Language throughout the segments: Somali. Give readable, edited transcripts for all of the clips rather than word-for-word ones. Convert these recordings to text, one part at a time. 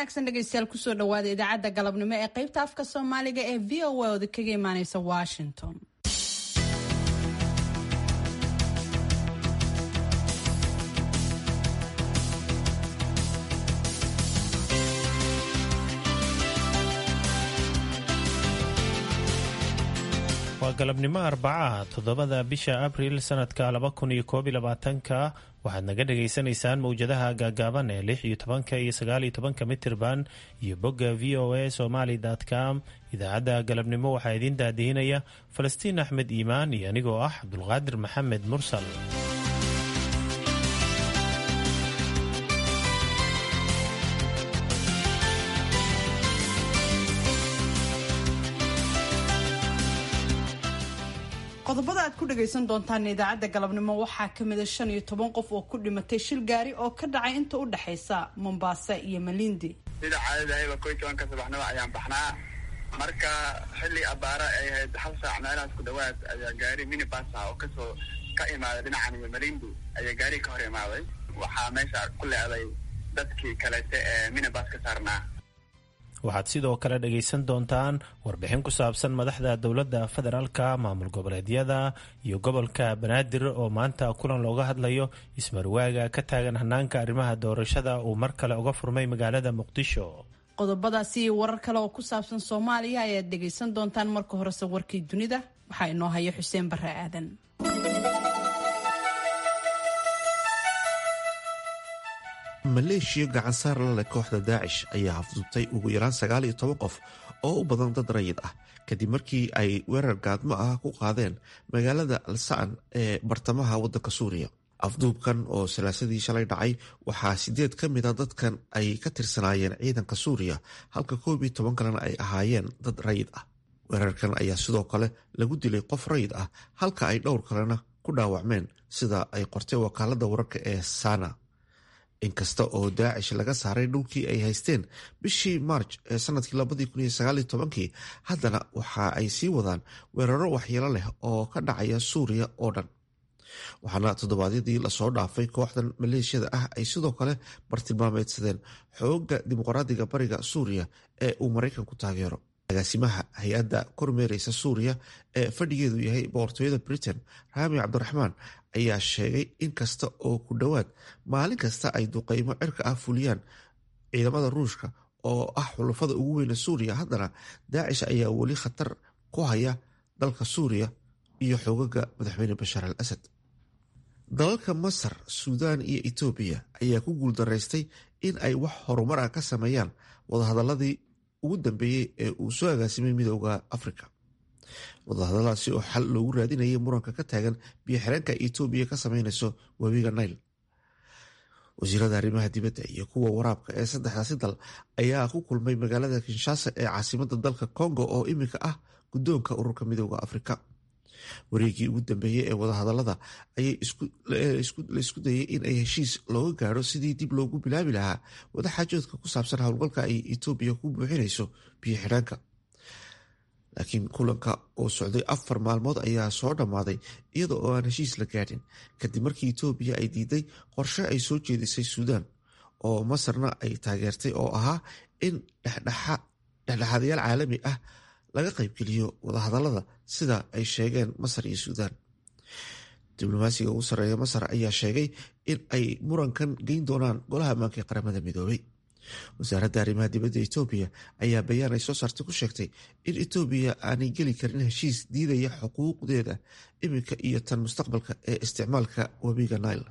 wanaagsan dhegaystayaal kusoo dhawaada idaacadda galabnimo ee qaybta afka Soomaaliga ee VOA oo kaga imaaneysa Washington. waa galabnimo Arbacaha 7 bisha Abriil sanadka 2021 waxaad naga dhageysanaysaan mawjadaha gaagaaban ee 16 iyo 19 mitirban iyo bogga voasomali.com. idaacadda galabnimo waxaa idin daadihinaya Falastiin Axmed Iimaan iyo anigoo ah Abdulqaadir Maxamed Mursal. qodobada aad ku dhagaysan doontaan idaacadda galabnimo waxaa ka mid ah 15 qof oo ku dhimatay shil gaari oo ka dhacay inta u dhaxaysa Mombasa iyo Malindi. sida caadada ah ka sabaxnimo ayaan baxnaa marka xilli abaara ay ahayd hal saac meelahaas ku dhawaad ayaa gaari minibus ah oo kasoo ka imaaday dhinacan Malindi ayaa gaari ka hor imaaday waxaa meesha ku leeday dadkii kale ee minibus ka saarnaa. waxaad sidoo kale dhagaysan doontaan warbixin ku saabsan madaxda dowladda federaalka, maamul goboleedyada iyo gobolka Banaadir oo maanta kulan looga hadlayo ismarwaaga ka taagan hanaanka arrimaha doorashada uu mar kale uga furmay magaalada Muqdisho. qodobadaasi iyo warar kale oo ku saabsan Soomaaliya ayaad dhagaysan doontaan marka horese warkii dunida waxaa inoo haya Xuseen Barre Aadan. maleeshiya gacan saar la leh kooxda daacish ayaa afduubtay ugu yaraan 19 qof oo u badan dad rayid ah kadib markii ay weerar gaadmo ah ku qaadeen magaalada Al-Sa'an ee bartamaha waddanka Suuriya. afduubkan oo salaasadii shalay dhacay waxaa 8 ka mid a dadkan ay ka tirsanaayeen ciidanka Suuriya halka 11 kalena ay ahaayeen dad rayid ah. weerarkan ayaa sidoo kale lagu dilay qof rayid ah halka ay dhowr kalena ku dhaawacmeen sida ay qortay wakaaladda wararka ee Sana. inkasta oo daacish laga saaray dhulkii ay haysteen bishii March ee sanadkii 2019 haddana waxa ay sii wadaan weeraro waxyeelo leh oo ka dhacaya Suuriya oo dhan. waxaana toddobaadyadii lasoo dhaafay kooxdan maleeshiyada ah ay sidoo kale bartilmaameedsadeen xoogga dimuqraadiga bariga Suuriya ee uu Maraykanku taageero. agaasimaha hay-adda kormeereysa Suuriya ee fadhigeedu yahay boqortooyada Britain, Rami Cabdiraxmaan, ayaa sheegay in kasta oo ku dhowaad maalin kasta ay duqeymo cirka ah fuliyaan ciidamada Ruushka oo ah xulafada ugu weyn Suuriya, haddana daacish ayaa weli khatar ku haya dalka Suuriya iyo xoogaga madaxweyne Bashar al-Assad. dalalka Masar, Suudaan iyo Itoobiya ayaa ku guuldaraystay in ay wax horumar ah ka sameeyaan wadahadaladii ugu dambeeyey ee uu soo agaasimay midowda Afrika. wadahadaladaasi oo xal loogu raadinayay muranka ka taagan biyo-xireenka Itoobiya ka sameynayso webiga Nile. wasiirada arrimaha dibadda iyo kuwa waraabka ee saddexdaasi dal ayaa ku kulmay magaalada Kinshasa ee caasimadda dalka Congo oo iminka ah guddoonka ururka midowda Afrika. wareegii ugu dambeeyey ee wadahadalada ayay la isku dayay in ay heshiis looga gaadho sidii dib loogu bilaabi lahaa wadaxaajoodka ku saabsan howlgalka ay Itoobiya ku buuxinayso biyo-xidhaanka. laakiin kulanka oo socday 4 maalmood ayaa soo dhammaaday iyada oo aan heshiis la gaadhin kadib markii Itoobiya ay diiday qorshe ay soo jeedisay Suudaan oo Masarna ay taageertay oo ahaa in dhexdhexaadayaal caalami ah laga qaybgeliyo wadahadalada sida ay sheegeen Masar iyo Suudaan. diblomaasiga ugu sarreeya Masar ayaa sheegay in ay murankan geyn doonaan golaha ammaanka ee qaramada midoobay. wasaaradda arrimaha dibadda Itoobiya ayaa bayaan ay soo saartay ku sheegtay in Itoobiya aanay geli karin heshiis diidaya xuquuqdeeda iminka iyo tan mustaqbalka ee isticmaalka webiga Nile.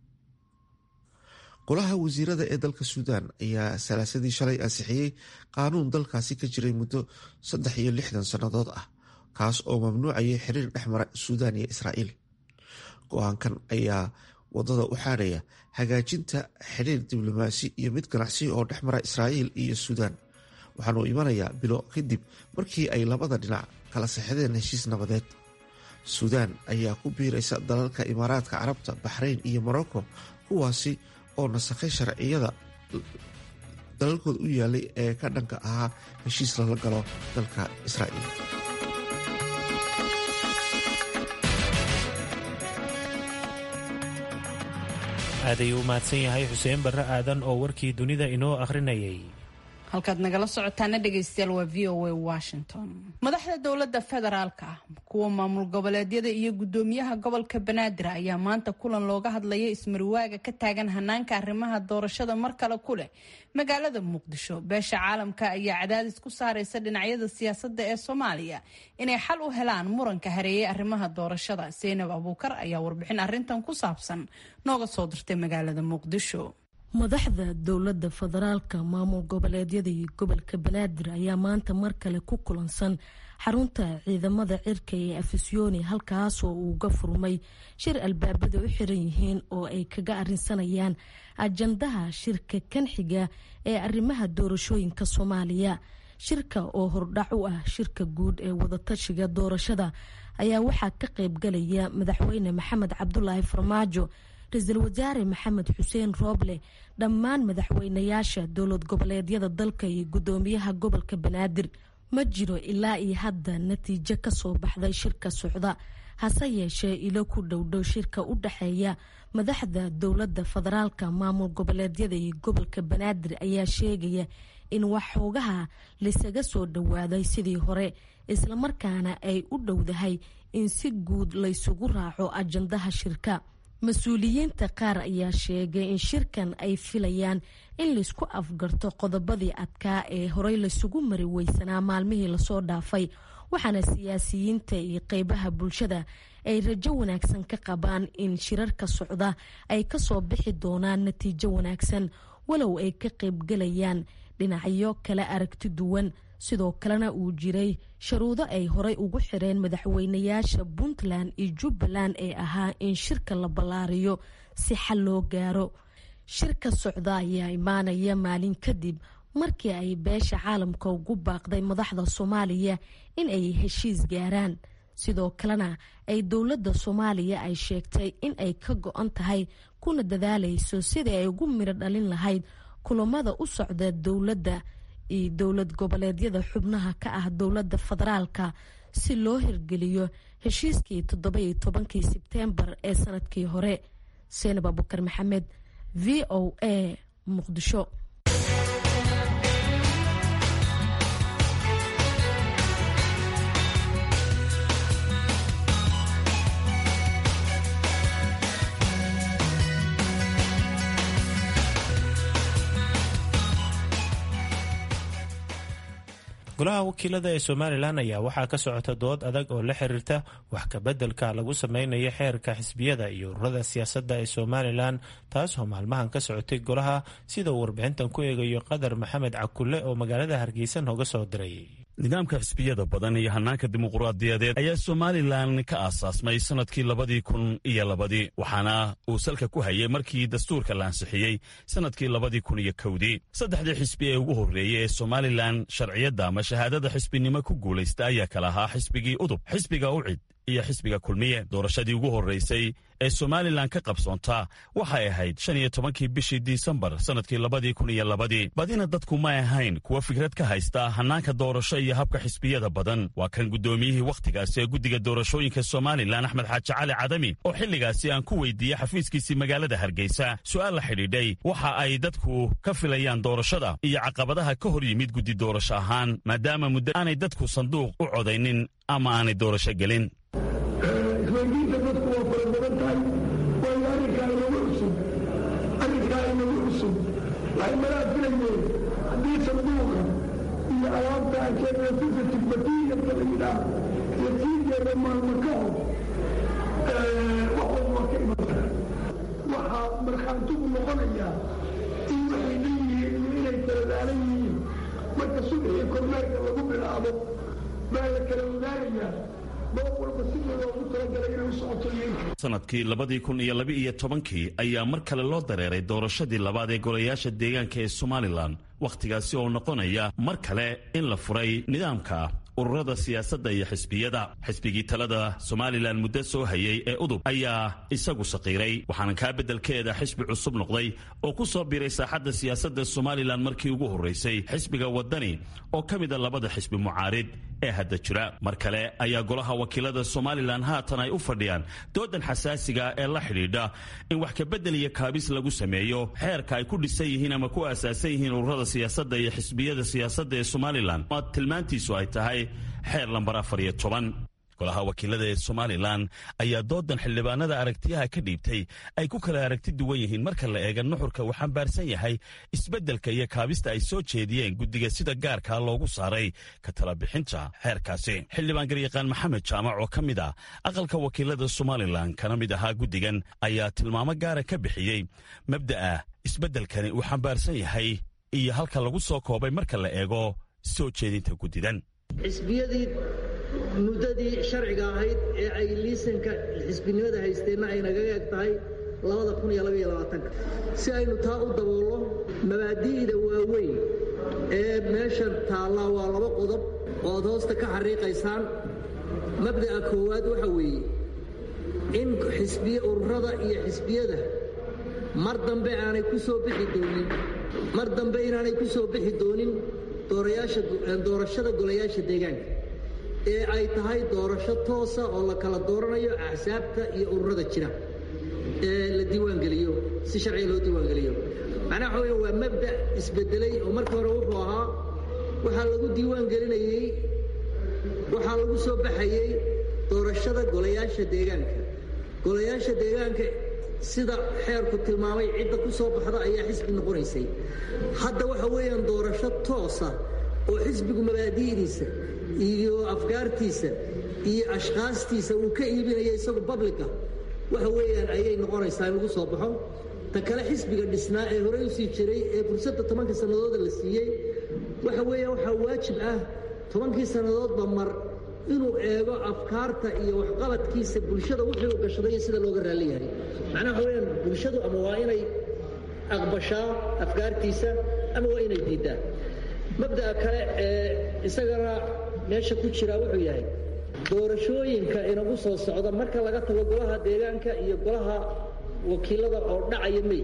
golaha wasiirada ee dalka Suudaan ayaa salaasadii shalay ansixiyey qaanuun dalkaasi ka jiray muddo 63 sannadood ah kaas oo mamnuucayay xiriir dhexmara Suudaan iyo Israa'iil. go-aankan ayaa wadada u xaadhaya hagaajinta xiriir diblomaasi iyo mid ganacsi oo dhexmara Israa'iil iyo Suudaan, waxaana uu imanayaa bilo kadib markii ay labada dhinac kala saxideen heshiis nabadeed. Suudaan ayaa ku biiraysa dalalka Imaaraadka Carabta, Baxrayn iyo Morocco kuwaasi oo nasakhay sharciyada dalalkooda u yaalay ee ka dhanka ahaa heshiis lala galo dalka Israa'iil. aad ayuu u mahadsan yahay Xuseen Barre Aadan oo warkii dunida inoo akhrinayay. halkaad nagala socotaana dhegaystayaal waa VOA Washington. Madaxda dowladda federaalka kuwa maamul goboleedyada iyo gudoomiyaha gobolka Banaadir ayaa maanta kulan looga hadlayay ismarwaaga ka taagan hanaanka arrimaha doorashada mar kale ku leh magaalada Muqdisho. Beesha caalamka ayaa cadaadis ku saaraysa dhinacyada siyaasadda ee Soomaaliya inay xal u helaan muranka hareeyay arrimaha doorashada. Zeynab Abuukar ayaa warbixin arrintan ku saabsan nooga soo dirtay magaalada Muqdisho. madaxda dowladda federaalka maamul goboleedyada iyo gobolka Banaadir ayaa maanta mar kale ku kulansan xarunta ciidamada cirka ee Afisyooni halkaas oo uu ga furmay shir albaabada u xiran yihiin oo ay kaga arinsanayaan ajandaha shirka kan xiga ee arrimaha doorashooyinka Soomaaliya. shirka oo hordhac u ah shirka guud ee wadatashiga doorashada ayaa waxaa ka qayb galaya madaxweyne Maxamed Cabdullaahi Farmaajo, ra-iisul wasaare Maxamed Xuseen Rooble, dhammaan madaxweynayaasha dowlad goboleedyada dalka iyo gudoomiyaha gobolka Banaadir. ma jiro ilaa iyo hadda natiijo ka soo baxday shirka socda, hase yeeshee ilo ku dhowdhow shirka u dhaxeeya madaxda dowladda federaalka maamul goboleedyada iyo gobolka Banaadir ayaa sheegaya in waxoogaha lisaga soo dhawaaday sidii hore, islamarkaana ay u dhowdahay in si guud laysugu raaco ajandaha shirka. mas-uuliyiinta qaar ayaa sheegay in shirkan ay filayaan in laysku afgarto qodobadii adkaa ee horey laysugu mari weysanaa maalmihii lasoo dhaafay, waxaana siyaasiyiinta iyo qeybaha bulshada ay rajo wanaagsan ka qabaan in shirarka socda ay kasoo bixi doonaan natiijo wanaagsan, walow ay ka qeybgalayaan dhinacyo kala aragti duwan. sidoo kalena uu jiray sharuudo ay horey ugu xireen madaxweynayaasha Puntland iyo Jubbaland ee ahaa in shirka la ballaariyo si xal loo gaaro. shirka socda ayaa imaanaya maalin kadib markii ay beesha caalamka ugu baaqday madaxda Soomaaliya in ay heshiis gaaraan. sidoo kalena ay dowladda Soomaaliya ay sheegtay in ay ka go'an tahay kuna dadaalayso sidii ay ugu miro dhalin lahayd kulamada u socda dowladda iyo dowlad goboleedyada xubnaha ka ah dowladda federaalka si loo hirgeliyo heshiiskii 17 Sebtembar ee sanadkii hore. Zeynab Abuukar Maxamed, VOA, Muqdisho. golaha wakiilada ee Somaliland ayaa waxaa ka socota dood adag oo la xiriirta wax ka bedelka lagu sameynayo xeerka xisbiyada iyo ururada siyaasadda ee Somaliland, taas oo maalmahan ka socotay golaha, sida uu warbixintan ku eegayo Qadar Maxamed Cakulle oo magaalada Hargeysa nooga soo diray. nidaamka xisbiyada badan iyo hanaanka dimuqraadiyadeed ayaa Somaliland ka aasaasmay sanadkii 2002 waxaana uu salka ku hayay markii dastuurka la ansixiyey sanadkii 2001. saddexdii xisbi ee ugu horreeyay ee Somaliland sharciyada ama shahaadada xisbinimo ku guulaysta ayaa kala ahaa xisbigii Udub, xisbiga Ucid iyo xisbiga Kulmiye. doorashadii ugu horreysay ee Somaliland ka qabsoonta waxay ahayd 15 bishii Disembar sanadkii 2002. badina dadku ma ahayn kuwa fikrad ka haysta hanaanka doorasho iyo habka xisbiyada badan. waa kan gudoomiyihii wakhtigaasi ee guddiga doorashooyinka Somaliland Axmed Xaaji Cali Cadami oo xilligaasi aan ku weydiiyey xafiiskiisii magaalada Hargeysa su'aal la xidhiidhay waxa ay dadku ka filayaan doorashada iyo caqabadaha ka hor yimid guddi doorasho ahaan, maadaama muddo aanay dadku sanduuq u codaynin ama aanay doorasho gelin. isweydiinta dadku waa fara badan tahay, waayo arrinkaa inagu cusub waxay malaa filayeen haddii sanduuqa iyo alaabta representative materialka la yidhaah iyo tiigeeda maalmo ka hor waxooda waa ka iman karaa. waxaa markhaantigu noqonayaa in waxay leeyihiin iyo inay taladaalan yihiin. marka subxii kormeerka lagu bilaabo baa la kala ogaanayaa sanadkii 2012 ayaa mar kale loo dareeray doorashadii labaad ee golayaasha deegaanka ee Somaliland, wakhtigaasi oo noqonaya mar kale in la furay nidaamka ururada siyaasadda iyo xisbiyada. xisbigii talada Somaliland muddo soo hayay ee Udub ayaa isagu saqiiray, waxaana kaa beddelkeeda xisbi cusub noqday oo ku soo biiray saaxadda siyaasadda Somaliland markii ugu horreysay xisbiga Wadani oo ka mid ah labada xisbi mucaarid ee hadda jira. mar kale ayaa golaha wakiilada somalilan haatan ay u fadhiyaan doodan xasaasiga ee la xidhiidha in wax kabedel iyo kaabis lagu sameeyo xeerka ay ku dhisan yihiin ama ku aasaasan yihiin ururada siyaasadda iyo xisbiyada siyaasadda ee somalilan oo tilmaantiisu ay tahay xeer lambar 14. golaha wakiilada ee somalilan ayaa doodan xildhibaanada aragtiyaha ka dhiibtay ay ku kala aragti duwan yihiin marka la eega nuxurka uu xambaarsan yahay isbeddelka iyo kaabista ay soo jeediyeen guddiga sida gaarkaa loogu saaray ka tala bixinta xeerkaasi. xildhibaan garyaqaan maxamed jaamac oo ka mid ah aqalka wakiilada somalilan kana mid ahaa guddigan ayaa tilmaamo gaara ka bixiyey mabda'a isbeddelkani uu xambaarsan yahay iyo halka lagu soo koobay marka la eego soo jeedinta guddidan. muddadii sharciga ahayd ee ay liisanka xisbinimada haysteenna ay nagaga eg tahay 2022 si aynu taa u daboolno mabaadi'da waaweyn ee meeshan taallaa waa 2 qodob oo ad hoosta ka xariiqaysaan. mabda'a koowaad waxa weeye in ururada iyo xisbiyada mar dambe inaanay ku soo bixi doonin doorashada golayaasha deegaanka ee ay tahay doorasho toosa oo la kala dooranayo axsaabta iyo ururada jira ee la diiwaangeliyo si sharci loo diiwaangeliyo. macnaha waxa waa mabda' isbedelay oo marka hore wuxuu ahaa waxaa lagu diiwaangelinayey waxaa lagu soo baxayey doorashada golayaasha deegaanka sida xeerku tilmaamay cidda ku soo baxda ayaa xisbi noqonaysay. hadda waxa weeyaan doorasho toosa oo xisbigu mabaadi'diisa iyo afkaartiisa iyo ashkhaastiisa uu ka iibinayo isagu publica waxa weeyaan ayay noqonaysaa in lagu soo baxo. ta kale xisbiga dhisnaa ee horey u sii jiray ee fursadda 10 sannadood la siiyey waxa weeyaan waxaa waajib ah 10 sannadoodba mar inuu eego afkaarta iyo waxqabadkiisa bulshada wixii uu gashaday sida looga raali yahay. macnaha waxa weeyaan bulshadu ama waa inay aqbashaa afkaartiisa ama waa inay diidaa. mabda'a kale ee isagana meesha ku jira wuxuu yahay doorashooyinka inagu soo socda marka laga tago golaha deegaanka iyo golaha wakiilada oo dhacaya may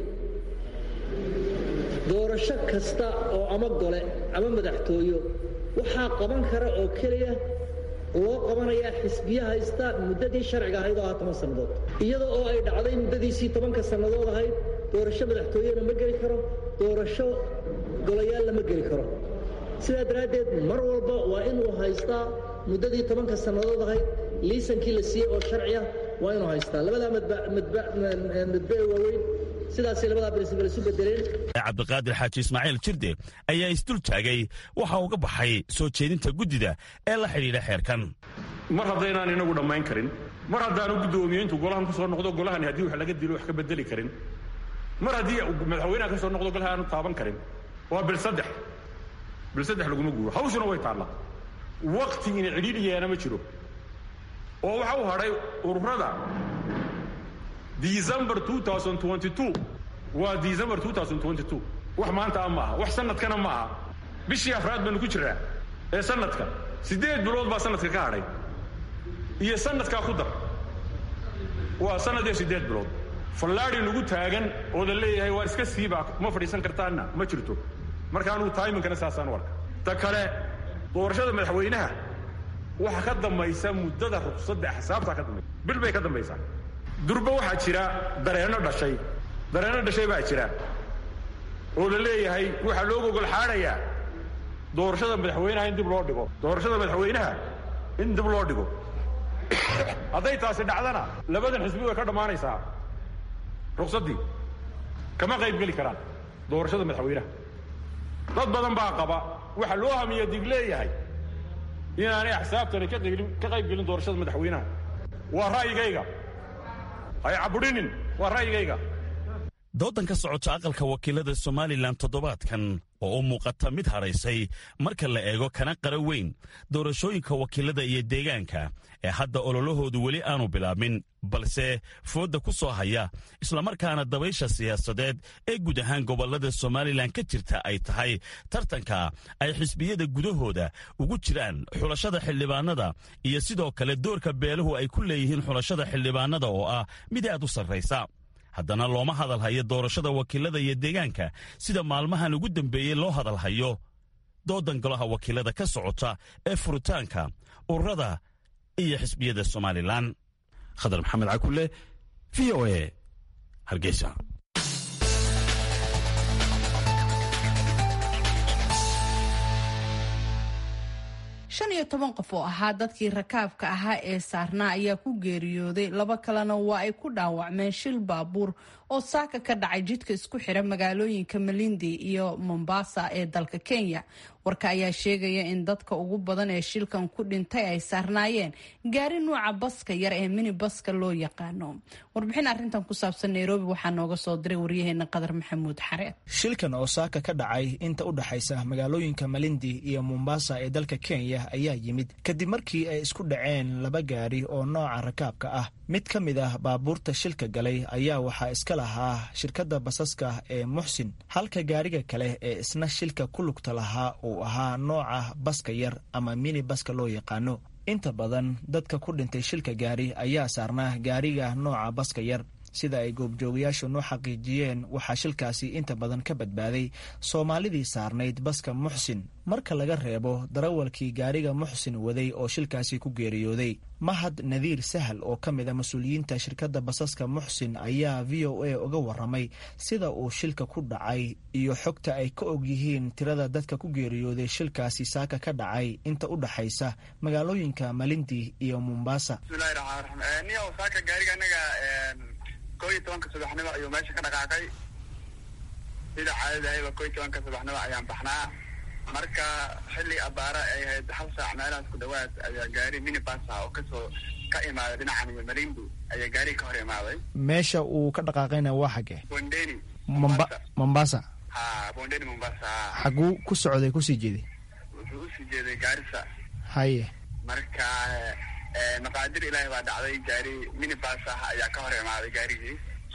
doorasho kasta oo ama gole ama madaxtooyo waxaa qaban kara oo keliya loo qabanayaa xisbiya haysta muddadii sharciga ahayd oo 10 sannadood iyadoo oo ay dhacday muddadiisii 10 sannadood ahayd doorasho madaxtooyena ma geli karo doorasho golayaal lama geli karo. sidaa daraaddeed mar walba waa inuu haystaa muddadii 10 sannadood ahayd liisankii la siiyey oo sharciya waa inuu haystaa. labadaa madbe waaweyn sidaasay labadaa principal isu bedeleen. cabdiqaadir xaaji ismaaciil jirde ayaa isdul taagay waxa uga baxay soo jeedinta guddida ee la xidhiidha xeerkan. mar haddaynaan inagu dhammayn karin, mar haddaanu guddoomiye intuu golahan ku soo noqdo golahani haddii wax laga dilo wax ka bedeli karin, mar haddii madaxweynaha ka soo noqdo golaha aanu taaban karin, waa bil saddex laguma guuro. hawshuna way taallaa. waqti ina cidhiidhiyaana ma jiro oo waxa u hadhay ururada December 2022 waa December 2022 wax maanta ma aha, wax sanadkana ma aha. bishii afraad baan ku jiraa ee sanadka 8 bilood baa sanadka ka hadhay iyo sanadka ku dar waa sanadii 8 bilood. fallaari lagu taagan oo la leeyahay waa iska siiba ma fadhiisan kartaana ma jirto. markaanu timingkana saasaan warka. ta kale doorashada madaxweynaha waxa ka dambaysa muddada ruqsadda xisaabta ka dambaysa bil bay ka dambaysaa. durba waxaa jira dareeno dhashay baa jira oo la leeyahay waxa loo gogol xaarayaa doorashada madaxweynaha in dib loo dhigo. hadday taasi dhacdana labadan xisbi way ka dhammaanaysaa ruqsaddii kama qayb geli karaan doorashada madaxweynaha. dad badan baa qaba waxa loo hamiya dig leeyahay inaanay axsaabtani ka qayb gelin doorashada madaxweynaha. waa ra'yigayga, hay caburinin, waa ra'yigayga. doodan ka socota aqalka wakiilada somalilan toddobaadkan oo u muuqata mid hadhaysay marka la eego kana qara weyn doorashooyinka wakiilada iyo deegaanka ee hadda ololahoodu weli aanu bilaabmin balse foodda ku soo haya islamarkaana dabaysha siyaasadeed ee guud ahaan gobollada somalilan ka jirta ay tahay tartanka ay xisbiyada gudahooda ugu jiraan xulashada xildhibaanada iyo sidoo kale doorka beeluhu ay ku leeyihiin xulashada xildhibaanada oo ah mid aad u sarraysa. haddana looma hadalhayo doorashada wakiilada iyo deegaanka sida maalmahan ugu dambeeyey loo hadalhayo doodan golaha wakiilada ka socota ee furitaanka ururada iyo xisbiyada somalilan. khadar maxamed cakule, v o a, hargeysa. 15 qof oo ahaa dadkii rakaabka ahaa ee saarnaa ayaa ku geeriyooday, 2 kalena waa ay ku dhaawacmeen shil baabuur oo saaka ka dhacay jidka isku xira magaalooyinka Malindi iyo Mombasa ee dalka Kenya. warka ayaa sheegaya in dadka ugu badan ee shilkan ku dhintay ay saarnaayeen gaari nuuca baska yar ee mini baska loo yaqaano. warbixin arrintan ku saabsan Nairobi waxaa nooga soo diray waryaheena Qadar Maxamuud Xareed. shilkan oo saaka ka dhacay inta u dhaxaysa magaalooyinka Malindi iyo Mombasa ee dalka Kenya ayaa yimid kadib markii ay isku dhaceen 2 gaari oo nooca rakaabka ah. mid ka mid ah baabuurta shilka galay ayaa waxaa iska lahaa shirkadda basaska ee Muxsin, halka gaariga kale ee isna shilka ku lugta lahaa uu ahaa nooca baska yar ama mini baska loo yaqaano. inta badan dadka ku dhintay shilka gaari ayaa saarnaa gaariga nooca baska yar. sida ay goobjoogayaashu noo xaqiijiyeen, waxaa shilkaasi inta badan ka badbaaday Soomaalidii saarnayd baska Muxsin, marka laga reebo darawalkii gaariga Muxsin waday oo shilkaasi ku geeriyooday. Mahad Nadiir Sahal oo ka mid ah mas'uuliyiinta shirkadda basaska Muxsin ayaa VOA uga warramay sida uu shilka ku dhacay iyo xogta ay ka og yihiin tirada dadka ku geeriyooday shilkaasi saaka ka dhacay inta u dhaxaysa magaalooyinka Malindi iyo Mombasa. koy tobanka subaxnimo ayuu meesha ka dhaqaaqay. sida caadadahayba 11 subaxnimo ayaan baxnaa. marka xilli abaara ay ahayd 1 saac meelahaas ku dhawaad ayaa gaari minibus ah oo kasoo ka imaaday dhinacan Malindi ayaa gaari ka hor imaaday. meesha uu ka dhaqaaqayna waa xagee? Bondeni, Mombasa. Bondeni Mombasa. xaguu ku socday ku sii jeeday? wuxuu u sii jeeday Garissa. haye marka maqaadir ilaahay baa dhacday, gaari minibus ah ayaa ka hor imaaday gaarigii.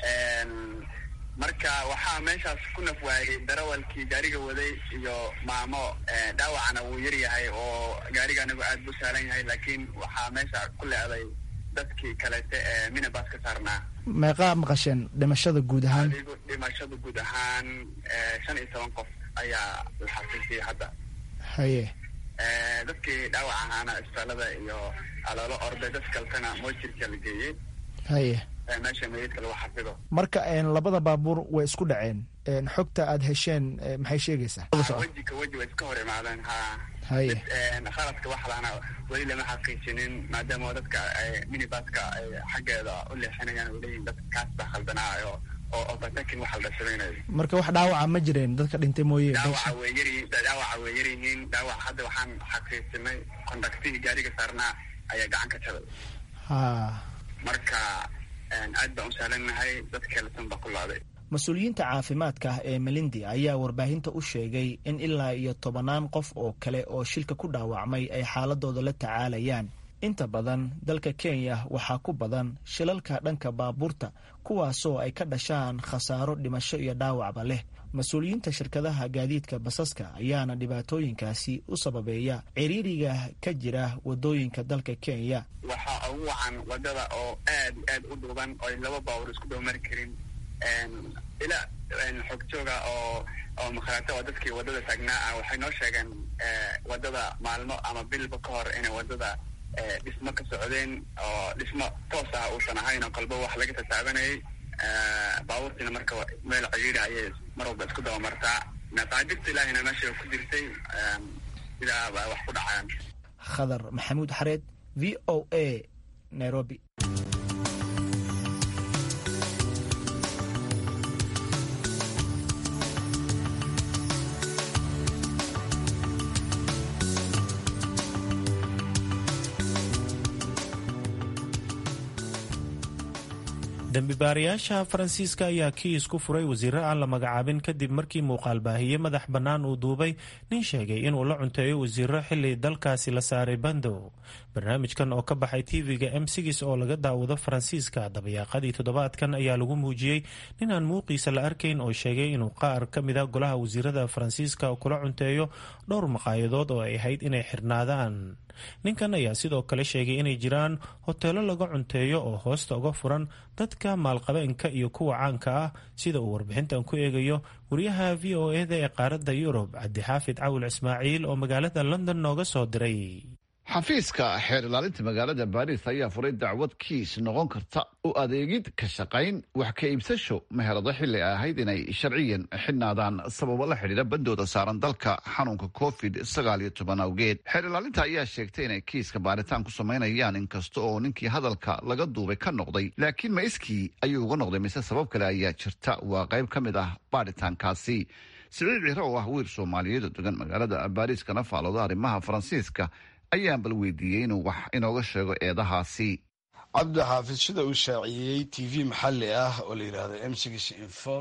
marka waxaa meeshaas ku nafwaayay darawalkii gaariga waday iyo maamo. dhaawacana wuu yar yahay oo gaariga anagu aad buu saalan yahay, laakiin waxaa meesha ku leeday dadkii kaleete ee minibus ka saarnaa. meeqaa maqasheen dhimashada guud ahaan? dhimashada guud ahaan 15 qof ayaa la xaqiijiyay hadda. haye dadkii dhaawac ahaana isbitaalada iyo aloolo orday, dad kaltana moojirka la geeyey. haye meesha meydka lagu xafido. marka 2 baabuur way isku dhaceen. xogta aad hesheen maxay sheegaysaa? weji way iska hor imaadeen. haye khaladka wax laana weli lama xaqiijinin, maadaama dadka minibuska ay xaggeeda u leexinayaan oo leeyihiin dadka kaas baa khaldanaayo oo overtaking waxa la samaynayo. marka wax dhaawaca ma jireen dadka dhintay mooyee? dhaawaca way yaryihiin. dhaawac hadda waxaan xaqiijinay kondaktigii gaariga saarnaa ayaa gacan ka jabay. marka aad baan u saalannahay, dad kaletan baa ku laaday. mas-uuliyiinta caafimaadka ee Malindi ayaa warbaahinta u sheegay in ilaa iyo 10 qof oo kale oo shilka ku dhaawacmay ay xaaladooda la tacaalayaan. inta badan dalka Kenya waxaa ku badan shilalka dhanka baabuurta, kuwaasoo ay ka dhashaan khasaaro dhimasho iyo dhaawacba leh. mas-uuliyiinta shirkadaha gaadiidka basaska ayaana dhibaatooyinkaasi u sababeeya ciriiriga ka jira wadooyinka dalka Kenya. waxaa ugu wacan wadada oo aad u dhuuban oo 2 baabuur isku dhow mari karin. ila xog jooga oo makhaata oo dadkii wadada taagnaa waxay noo sheegeen wadada maalmo ama bilba ka hor inay wadada dhismo ka socdeen oo dhismo toos ah uusan ahayn oo qalbo wax laga tataabanayay. baabuurtiina marka meel ciriiri ayay mar walba isku daba martaa. maqaadirta ilaahina meesha ku jirtay sidaa baa wax ku dhacaan. Khadar Maxamuud Xareed, VOA, Nairobi. dambibaarayaasha Faransiiska ayaa kiis ku furay wasiiro aan la magacaabin kadib markii muuqaal baahiye madax bannaan uu duubay nin sheegay inuu la cunteeyo wasiiro xilli dalkaasi la saaray bandow. barnaamijkan oo ka baxay tv-ga M6 oo laga daawado Faransiiska dabayaaqadii toddobaadkan ayaa lagu muujiyey nin aan muuqiisa la arkayn oo sheegay inuu qaar ka mid a golaha wasiirada Faransiiska kula cunteeyo dhowr maqaayadood oo ay ahayd inay xirnaadaan. ninkan ayaa sidoo kale sheegay inay jiraan hoteelo laga cunteeyo oo hoosta uga furan dadka maalqabeenka iyo kuwa caanka ah, sida uu warbixintan ku eegayo wariyaha v o e da ee qaaradda Yurub Cabdixaafid Cawil Ismaaciil oo magaalada London nooga soo diray. xafiiska xeer ilaalinta magaalada baariis ayaa furay dacwad kiis noqon karta u adeegid ka shaqayn wax ka iibsasho meherado xilli ay ahayd inay sharciyan xidhnaadaan sababo la xidhiidha bandooda saaran dalka xanuunka covid-19 awgeed. xeer ilaalinta ayaa sheegtay inay kiiska baaritaan ku samaynayaan inkasta oo ninkii hadalka laga duubay ka noqday, laakiin ma iskii ayuu uga noqday mise sabab kale ayaa jirta. waa qayb ka mid ah baaritaankaasi. siciid ciro oo ah wiil soomaaliyeed oo degan magaalada baariis kana faalooda arrimaha Faransiiska ayaan bal weydiiyey inuu wax inooga sheego eedahaasi. cabdixaafid sida uu shaaciyey t v maxalli ah oo la yidhaahdo M6 info,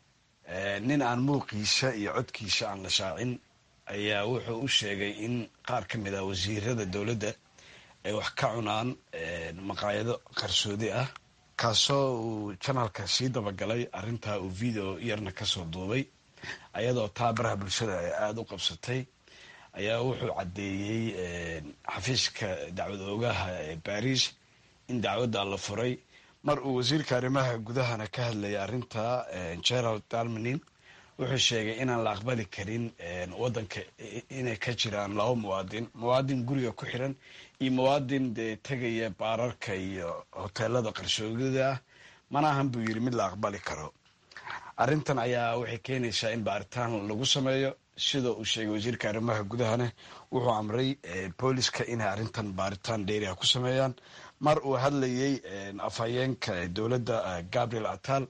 nin aan muuqiisa iyo codkiisa aan la shaacin ayaa wuxuu u sheegay in qaar ka mid ah wasiirada dowladda ay wax ka cunaan maqaayado qarsoodi ah, kaasoo uu janalka sii dabagalay. arrintaa uu video yarna kasoo duubay ayadoo taabaraha bulshada ay aada u qabsatay. ayaa wuxuu caddeeyey xafiiska dacwad oogaha ee baris in dacwadda la furay. mar uu wasiirka arrimaha gudahana ka hadlayay arrinta, Gerald Darmanin wuxuu sheegay inaan la aqbali karin wadanka inay ka jiraan laba muwaadin guriga ku xiran iyo muwaadin dee tegaya baararka iyo hoteelada qarsoodida ah. mana ahan buu yidhi mid la aqbali karo. arrintan ayaa waxay keenaysaa in baaritaan lagu sameeyo. sida uu sheegay wasiirka arrimaha gudahana wuxuu amray booliska inay arrintan baaritaan dheeriha ku sameeyaan. mar uu hadlayey afhayeenka dowladda Gabriel Attal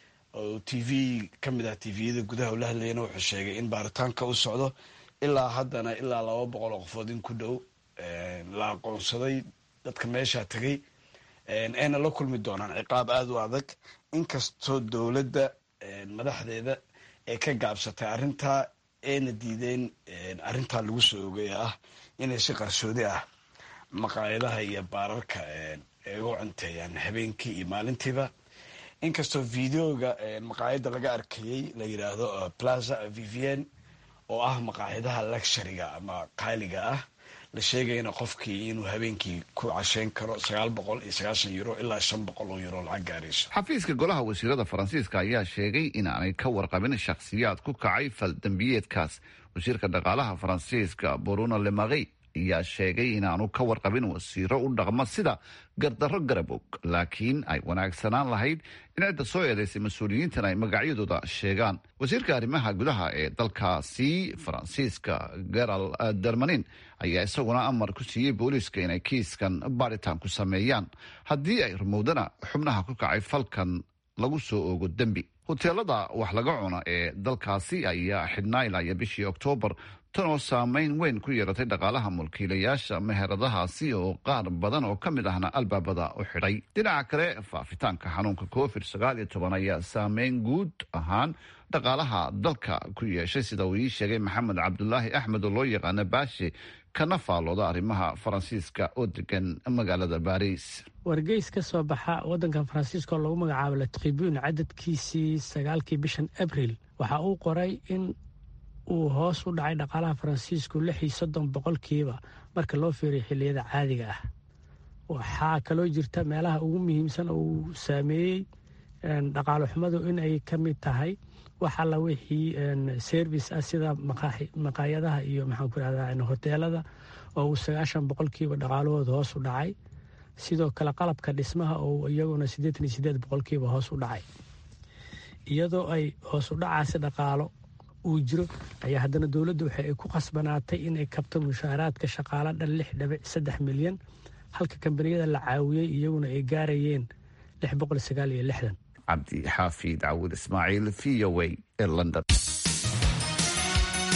oo t v ka mid ah tviyada gudaha la hadlayana wuxuu sheegay in baaritaanka u socdo ilaa haddana ilaa 200 qofood in ku dhow la aqoonsaday dadka meesha tagay ayna la kulmi doonaan ciqaab aada u adag. inkastoo dowladda madaxdeeda ay ka gaabsatay arrintaa ayna diideen arrintaa lagu soo oogaya ah inay si qarsoodi ah maqaayadaha iyo baararka ay uga cunteeyaan habeenkii iyo maalintiiba. inkastoo videoga maqaayada laga arkayey la yidhaahdo Plaza Vivien oo ah maqaayadaha luxuryga ama qaaliga ah, la sheegayna qofkii inuu habeenkii ku casheyn karo 990 euro ilaa 500 euro lacag gaarayso. xafiiska golaha wasiirada Faransiiska ayaa sheegay in aanay ka warqabin shakhsiyaad ku kacay fal dambiyeedkaas. wasiirka dhaqaalaha Faransiiska Bruno Le Maire ayaa sheegay inaanu ka warqabin wasiiro u dhaqma sida gardarro garabog, laakiin ay wanaagsanaan lahayd in cidda soo eedaysay mas-uuliyiintan ay magacyadooda sheegaan. wasiirka arrimaha gudaha ee dalkaasi Faransiiska Gerald Darmanin ayaa isaguna amar ku siiyey booliiska inay kiiskan baaritaan ku sameeyaan. haddii ay rumowdana xubnaha ku kacay falkan lagu soo oogo dembi. hoteelada wax laga cuno ee dalkaasi ayaa xidhnaa ilaa iyo bishii Oktoobar, tan oo saameyn weyn ku yeeratay dhaqaalaha mulkiilayaasha meheradahaasi oo qaar badan oo ka mid ahna albaabada u xidhay. dhinaca kale, faafitaanka xanuunka covid-19 ayaa saameyn guud ahaan dhaqaalaha dalka ku yeeshay, sida uu ii sheegay Maxamed Cabdulaahi Axmed oo loo yaqaana Baashe, kana faalooda arrimaha Faransiiska oo degan magaalada Baariis. wargeys ka soo baxa wadankan Faransiiska oo lagu magacaabo La Tribune cadadkiisii 9kii bishan Abriil waxa uu qoray in uu hoos u dhacay dhaqaalaha Faransiisku 36% marka loo fiiriyo xilliyada caadiga ah. waxaa kaloo jirta meelaha ugu muhiimsan oo uu saameeyey dhaqaale xumadu in ay ka mid tahay waxa la wixii service ah sida maqaayadaha iyo maxaan ku rahdaa hoteelada oo uu 90% dhaqaalahooda hoos u dhacay. sidoo kale qalabka dhismaha oo iyaguna 88% hoos u dhacay. iyadoo ay hoos u dhacaasi dhaqaalo uu jiro ayaa haddana dowladdu waxa ay ku khasbanaatay inay kabto mushaaraadka shaqaale dhan 6.3 milyan, halka kambaniyada la caawiyey iyaguna ay gaarayeen 669. cabdi xaafid Cawil Ismaaciil, VOA ee London.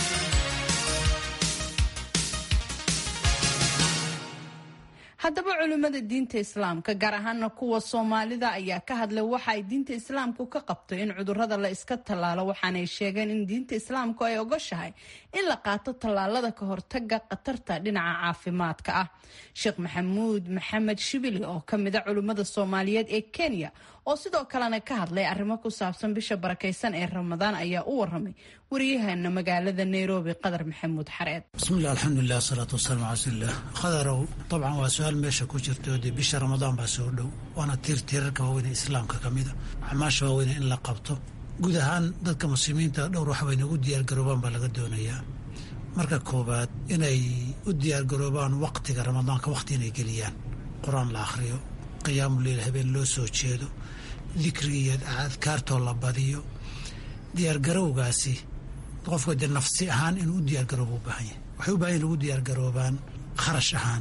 haddaba culimada diinta islaamka gaar ahaana kuwa Soomaalida ayaa ka hadlay waxa ay diinta islaamku ka qabto in cudurrada la iska tallaalo, waxaanay sheegeen in diinta islaamku ay ogoshahay in la qaato tallaalada ka hortaga khatarta dhinaca caafimaadka ah. Sheekh Maxamuud Maxamed Shibili oo ka mid ah culimada Soomaaliyeed ee Kenya oo sidoo kalena ka hadlay arrimo ku saabsan bisha barakeysan ee Ramadaan ayaa u waramay wariyahana magaalada Nairobi Qadar Maxamuud Xareed. Bismillah, alhamdulillah, salatu wassalamu ala rasulillah. Qadarow طبعا waa su'aal meesha ku jirto bisha Ramadaan baa soo dhow, waana tiirarka waaweyn ee islaamka kamida, xamaasha waaweyn in la qabto. guud ahaan dadka muslimiinta dhowr wax bay ugu diyaar garoobaan baa laga doonayaa. marka koobaad inay u diyaar garoobaan waqtiga Ramadaanka, waqti inay geliyaan quraan la akhriyo, qiyaamul leyl habeen loo soo jeedo, dikriga adkaartoo la badiyo. diyaar garowgaasi qofka de nafsi ahaan inuu u diyaar garoobo u baahan yahay. waxay u baahan lagu diyaar garoobaan kharash ahaan.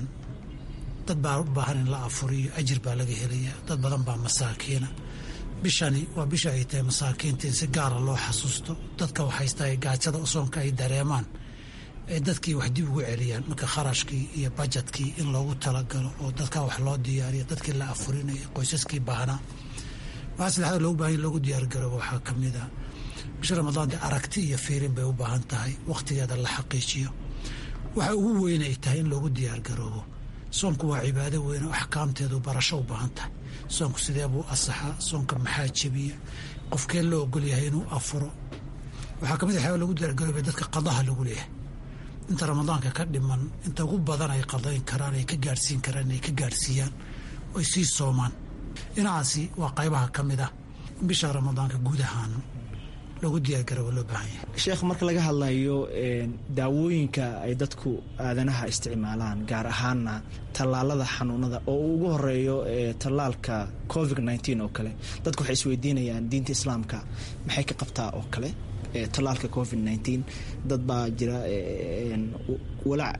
dad baa u baahan in la afuriyo, ajir baa laga helayaa. dad badan baa masaakiina. bishani waa bisha ay tahay masaakiinta in si gaara loo xasuusto. dadka waxaysta gaajada soonka ay dareemaan, ay dadkii wax dib ugu celiyaan. marka kharashkii iyo bajetkii in loogu talagalo oo dadka wax loo diyaariyo, dadkii la afurinaya, qoysaskii baahnaa. waxaa saddexaad loogu baahan loogu diyaar garoobo waxaa ka mid ah bisha Ramadaan de aragti iyo fiirin bay u baahan tahay, waqtigeeda la xaqiijiyo. waxa ugu weyn ay tahay in loogu diyaar garoobo. soonku waa cibaado weyn oo axkaamteedu barasho u baahan tahay. soonku sidee buu asaxaa? soonka maxaa jebiya? qofkee loo ogol yahay inuu afuro? waxaa ka mid ah lagu diyaar garooba dadka qadaha lagu leeyahay. inta Ramadaanka ka dhiman inta ugu badan ay qadayn karaan, ay ka gaadhsiin karaan, ay ka gaadhsiiyaan oy sii soomaan. dhinacaasi waa qaybaha ka mid ah bisha Ramadaanka guud ahaan loogu diyaar garoobo loo baahan yahay. sheekh, marka laga hadlayo daawooyinka ay dadku aadanaha isticmaalaan, gaar ahaana tallaalada xanuunada oo ugu horeeyo tallaalka COVID-19 oo kale, dadku waxay isweydiinayaan diinta islaamka maxay ka qabtaa oo kale tallaalka COVID-19. dad baa jira walaac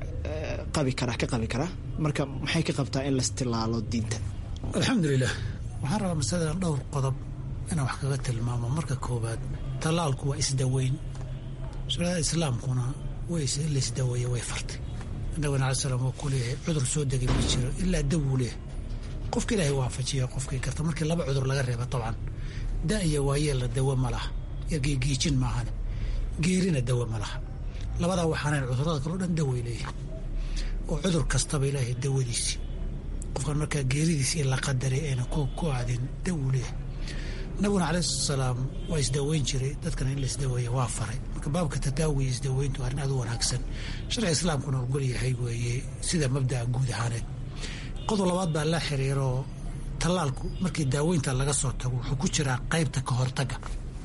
ka qabi kara, marka maxay ka qabtaa in lastilaalo diinta? alxamdulilah, waxaan rabaa masaladan dhowr qodob inaan wax kaga tilmaamo. marka koobaad, tallaalku waa isdaweyn. shareecada islaamkuna la isdaweeye way fartay. nabigana alai salaam waa ku leeyahay cudur soo degay ma jiro ilaa dawuu leeyahay. qofka ilaahay waafajiya qofkii karta. markii laba cudur laga reeba dabcan, da iyo waayeelna dawo ma laha, geegiijin maahane, geerina dawo ma laha. labadaa waxaanayn cudurada kaleo dhan daway leeyahay, oo cudur kastaba ilaahay dawadiisi. qofkan markaa geeridiisi in la qadaray ayna ku aadin dawuu leeyahay. nabiguna calayhi salaam waa isdaweyn jiray, dadkana in la isdaweeya waa faray. marka baabka tadaawiya isdaweyntu arrin aad u wanaagsan, sharciga islaamkuna ogol yahay weeye sida mabda'a guud ahaaneed. qodob labaad baa la xiriiro tallaalku. markii daaweynta laga soo tago wuxuu ku jiraa qaybta ka hortagga.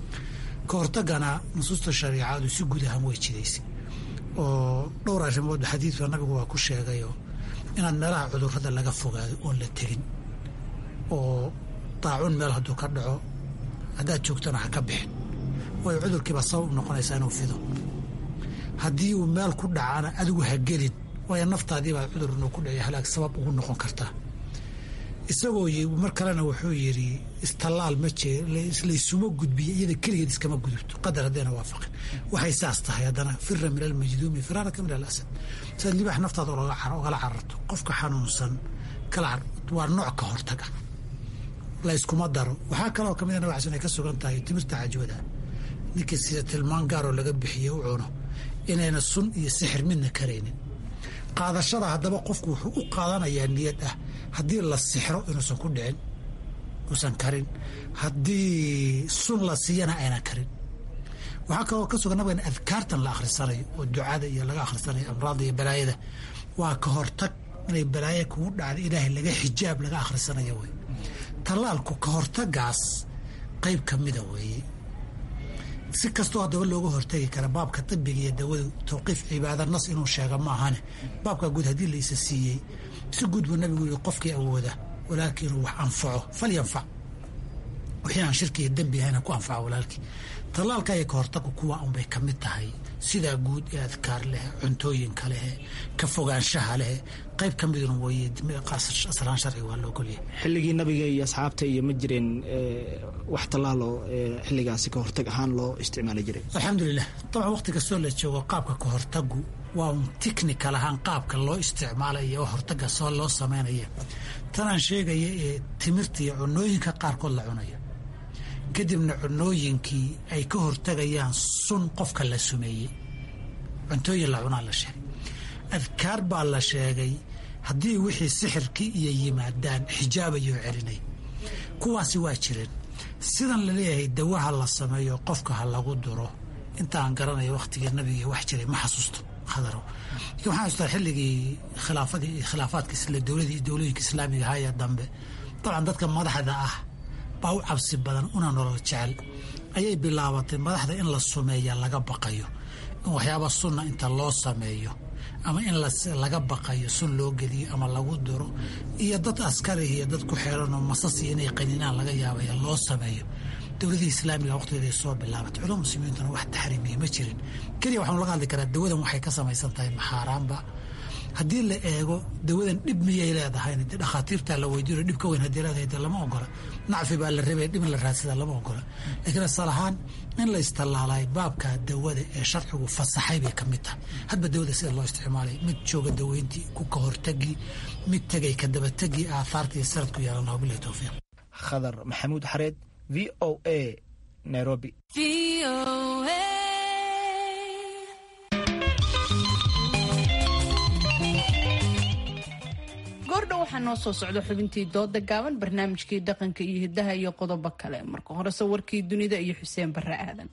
ka hortaggana nusuusta shariicadu si guud ahaan way jidaysay, oo dhowr arrimood xadiidka nabigu waa ku sheegayo inaad meelaha cudurrada laga fogaado oon la tegin. oo daacun meel hadduu ka dhaco, haddaad joogtana ha ka bixin, waayo cudurkiibaa sabab u noqonaysaa inuu fido. haddii uu meel ku dhacana adigu ha gelin, waayo naftaadiibaa cudur inuu ku dhaco halaag sabab ugu noqon kartaa. isagoo mar kalena wuxuu yidhi istallaal ma jee laysuma gudbiyo, iyada keligeed iskama gudubto qadar haddayna waafaqin. waxay saas tahay haddana fira min almajduumi firaaraka min alasad. sidaad libaax naftaada ogala cararto, qofka xanuunsan waa nooc ka hortaga, layskuma daro. waxaa kaloo kamid a nabacsan ay ka sugan tahay timirta cajwada, ninkii sida tilmaan gaaroo laga bixiye u cuno inayna sun iyo sixir midna karaynin. qaadashada haddaba qofku wuxuu u qaadanayaa niyad ah haddii la sixro inuusan ku dhicin, uusan karin. haddii sun la siiyana aynan karin. waxaa kaloo ka sugan nabiga in adkaartan la akhrisanayo oo ducada iyo laga akhrisanayo amraadda iyo balaayada waa ka hortag. inay balaayo kugu dhacda ilaahay laga xijaab laga akhrisanayo wey. tallaalku ka hortagaas qayb ka mida weeye. si kastoo haddaba looga hortagi kara baabka tibiga iyo dawadu tawqiif cibaada nas inuu sheega ma ahane, baabka guud haddii la isa siiyey si guud buu nabigu yii qofkii awooda walaalkii inuu wax anfaco falyanfac, wixii aan shirki iyo dembi ahayna ku anfaco walaalkii. tallaalka iyo ka hortagu kuwa unbay ka mid tahay sidaa guud ee adkaar leh, cuntooyinka leh, ka fogaanshaha leh, qayb ka midun weeye. asraan sharci waa la ogolyahay. xilligii nabiga iyo asxaabta iyo ma jireen wax tallaaloo xilligaasi ka hortag ahaan loo isticmaali jiray? alxamdulilah, dabcan waqti kastoo la joogo qaabka ka hortagu waa un technical ahaan qaabka loo isticmaalayo oo hortaga soo loo samaynaya. tanaan sheegaya ee timirta iyo cunooyinka qaarkood la cunaya kadibna cunooyinkii ay ka hortagayaan sun qofka la sumeeyey. cuntooyin la cunaa la sheegay, adkaar baa la sheegay haddii wixii sixirkii iyo yimaadaan xijaabayoo celinay. kuwaasi waa jireen. sidan la leeyahay dawaha la sameeyo qofka ha lagu duro, intaan garanayo wakhtigii nabiga wax jiray ma xasuusto khadaro. laakiin waxaan xasuustaa xilligii khilaafaadka dowlooyinka islaamiga ahaayee dambe, dabcan dadka madaxda ah baa u cabsi badan una nolol jecel, ayay bilaabatay madaxda in la sumeeya laga baqayo, in waxyaaba sunna inta loo sameeyo ama in laga baqayo sun loo geliyo ama lagu duro, iyo dad askari iyo dad ku xeeranoo masasi inay qaninaan laga yaabaya loo sameeyo. dowladihii islaamiga waqtigeeday soo bilaabatay. culamada muslimiintuna wax taxriimiya ma jirin. keliya waxaanu laga hadli karaa dawadan waxay ka samaysan tahay maxaaraanba. haddii la eego dawadan dhib miyay leedahayna dee dhakhaatiirtaa la weydiino dhib ka weyn haddii leedahay dee lama ogola. nacfi baa la rabay, dhib in la raadsada lama ogola. laakiin asal ahaan in la istallaalay baabka dawada ee sharcigu fasaxay bay ka mid tahay. hadba dawada sida loo isticmaalay, mid jooga daweyntii ku ka hortagii, mid tegay ka dabatagii aahaartii sanadku yeelana. wabilahi towfiiq. khadar maxamuud xareed, VOA, Nairobi. goordhow waxaa noo soo socda xubintii dooda gaaban, barnaamijkii dhaqanka iyo hidaha iyo qodobo kale. marka horese warkii dunida iyo xuseen barre aadan.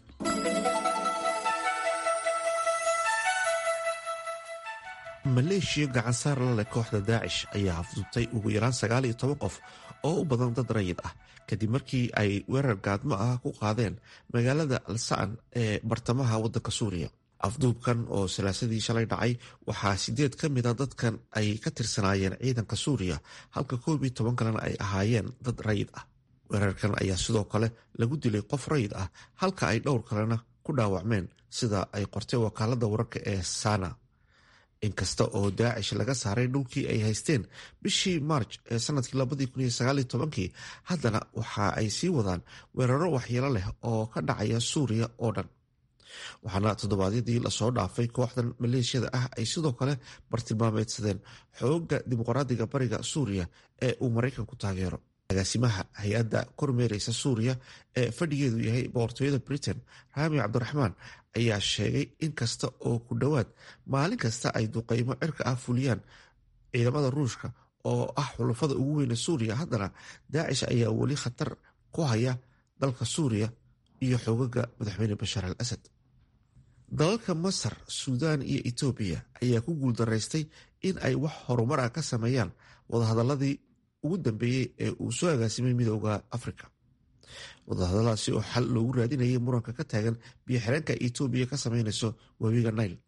maleeshiya gacansaar la leh kooxda daacish ayaa afduubtay ugu yaraan 19 qof oo u badan dad rayid ah kadib markii ay weerar gaadmo ah ku qaadeen magaalada alsaan ee bartamaha waddanka suuriya. afduubkan oo salaasadii shalay dhacay waxaa 8 ka mid a dadkan ay ka tirsanaayeen ciidanka suuriya, halka 11 kalena ay ahaayeen dad rayid ah. weerarkan ayaa sidoo kale lagu dilay qof rayid ah, halka ay dhowr kalena ku dhaawacmeen, sida ay qortay wakaalada wararka ee Sana. inkasta oo daacish laga saaray dhulkii ay haysteen bishii maarj ee sanadkii 2019, haddana waxa ay sii wadaan weeraro waxyeelo leh oo ka dhacaya suuriya oo dhan. waxaana toddobaadyadii lasoo dhaafay kooxdan maleeshiyada ah ay sidoo kale bartilmaameedsadeen xooga dimuqraadiga bariga suuriya ee uu maraykanku taageero. agaasimaha hay-adda kormeereysa suuriya ee fadhigeedu yahay boqortooyada Britain, Raami Cabdiraxmaan, ayaa sheegay in kasta oo ku dhowaad maalin kasta ay duqeymo cirka ah fuliyaan ciidamada ruushka oo ah xulafada ugu weyne suuriya, haddana daacish ayaa weli khatar ku haya dalka suuriya iyo xoogaga madaxweyne Bashaar al Asad. dalalka Masar, Suudaan iyo Itoobiya ayaa ku guuldaraystay in ay wax horumar ah ka sameeyaan wadahadaladii ugu dambeeyey ee uu soo agaasimay midooda Afrika. wadahadaladaasi oo xal loogu raadinayay muranka ka taagan biyo-xireenka Itoobiya ka sameynayso webiga Nile.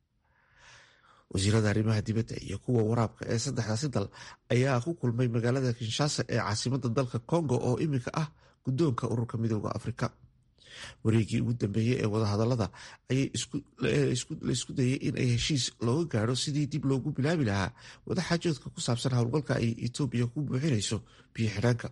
wasiirada arrimaha dibadda iyo kuwa waraabka ee saddexdaasi dal ayaa ku kulmay magaalada Kinshasa ee caasimada dalka Congo oo imika ah guddoonka ururka midooda Afrika. wareegii ugu dambeeyey ee wadahadalada ayay la isku dayay in ay heshiis looga gaadho sidii dib loogu bilaabi lahaa wadaxaajoodka ku saabsan howlgalka ay Itoobiya ku buuxinayso biyo xidhaanka.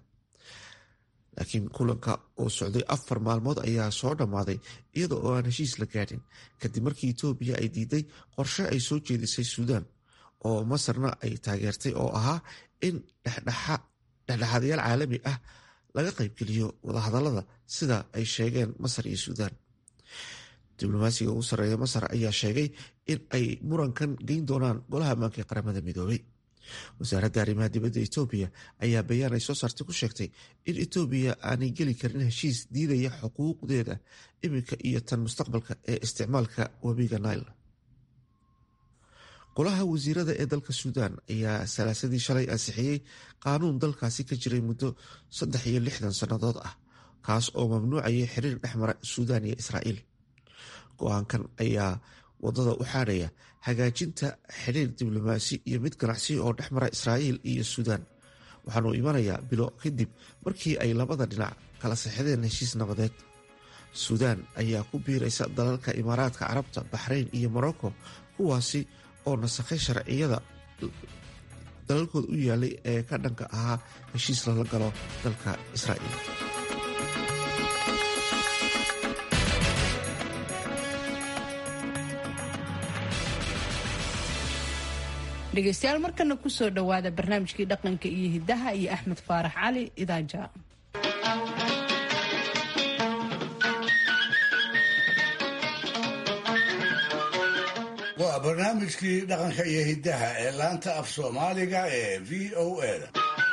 laakiin kulanka oo socday 4 maalmood ayaa soo dhammaaday iyada oo aan heshiis la gaadhin kadib markii Itoobiya ay diiday qorshe ay soo jeedisay Suudaan oo Masarna ay taageertay oo ahaa in dhexdhexaadayaal caalami ah laga qaybgeliyo wadahadalada sida ay sheegeen Masar iyo Suudaan. diblomaasiga ugu sarreeya Masar ayaa sheegay in ay murankan geyn doonaan golaha ammaanka ee qaramada midoobay. wasaaradda arrimaha dibadda Itoobiya ayaa bayaan ay soo saartay ku sheegtay in Itoobiya aanay geli karin heshiis diidaya xuquuqdeeda iminka iyo tan mustaqbalka ee isticmaalka webiga Nile. golaha wasiirada ee dalka Suudaan ayaa salaasadii shalay ansixiyey qaanuun dalkaasi ka jiray muddo 63 sannadood ah, kaas oo mamnuucayay xiriir dhexmara Suudaan iyo Israa'iil. go-aankan ayaa wadada u xaadhaya hagaajinta xiriir diblomaasi iyo mid ganacsi oo dhexmara Israa'iil iyo Suudaan, waxaanu imanayaa bilo kadib markii ay labada dhinac kala saxideen heshiis nabadeed. Suudaan ayaa ku biiraysa dalalka Imaaraadka Carabta, Baxrayn iyo Morocco, kuwaasi oo nasakhay sharciyada dalalkooda u yaalay ee ka dhanka ahaa heshiis lala galo dalka Israa'iil. dhegaystayaal markana kusoo dhowaada barnaamijkii dhaqanka iyo hidaha iyo axmed faarax cali idaaja. waa barnaamijkii dhaqanka iyo hidaha ee laanta af soomaaliga ee v o a-da.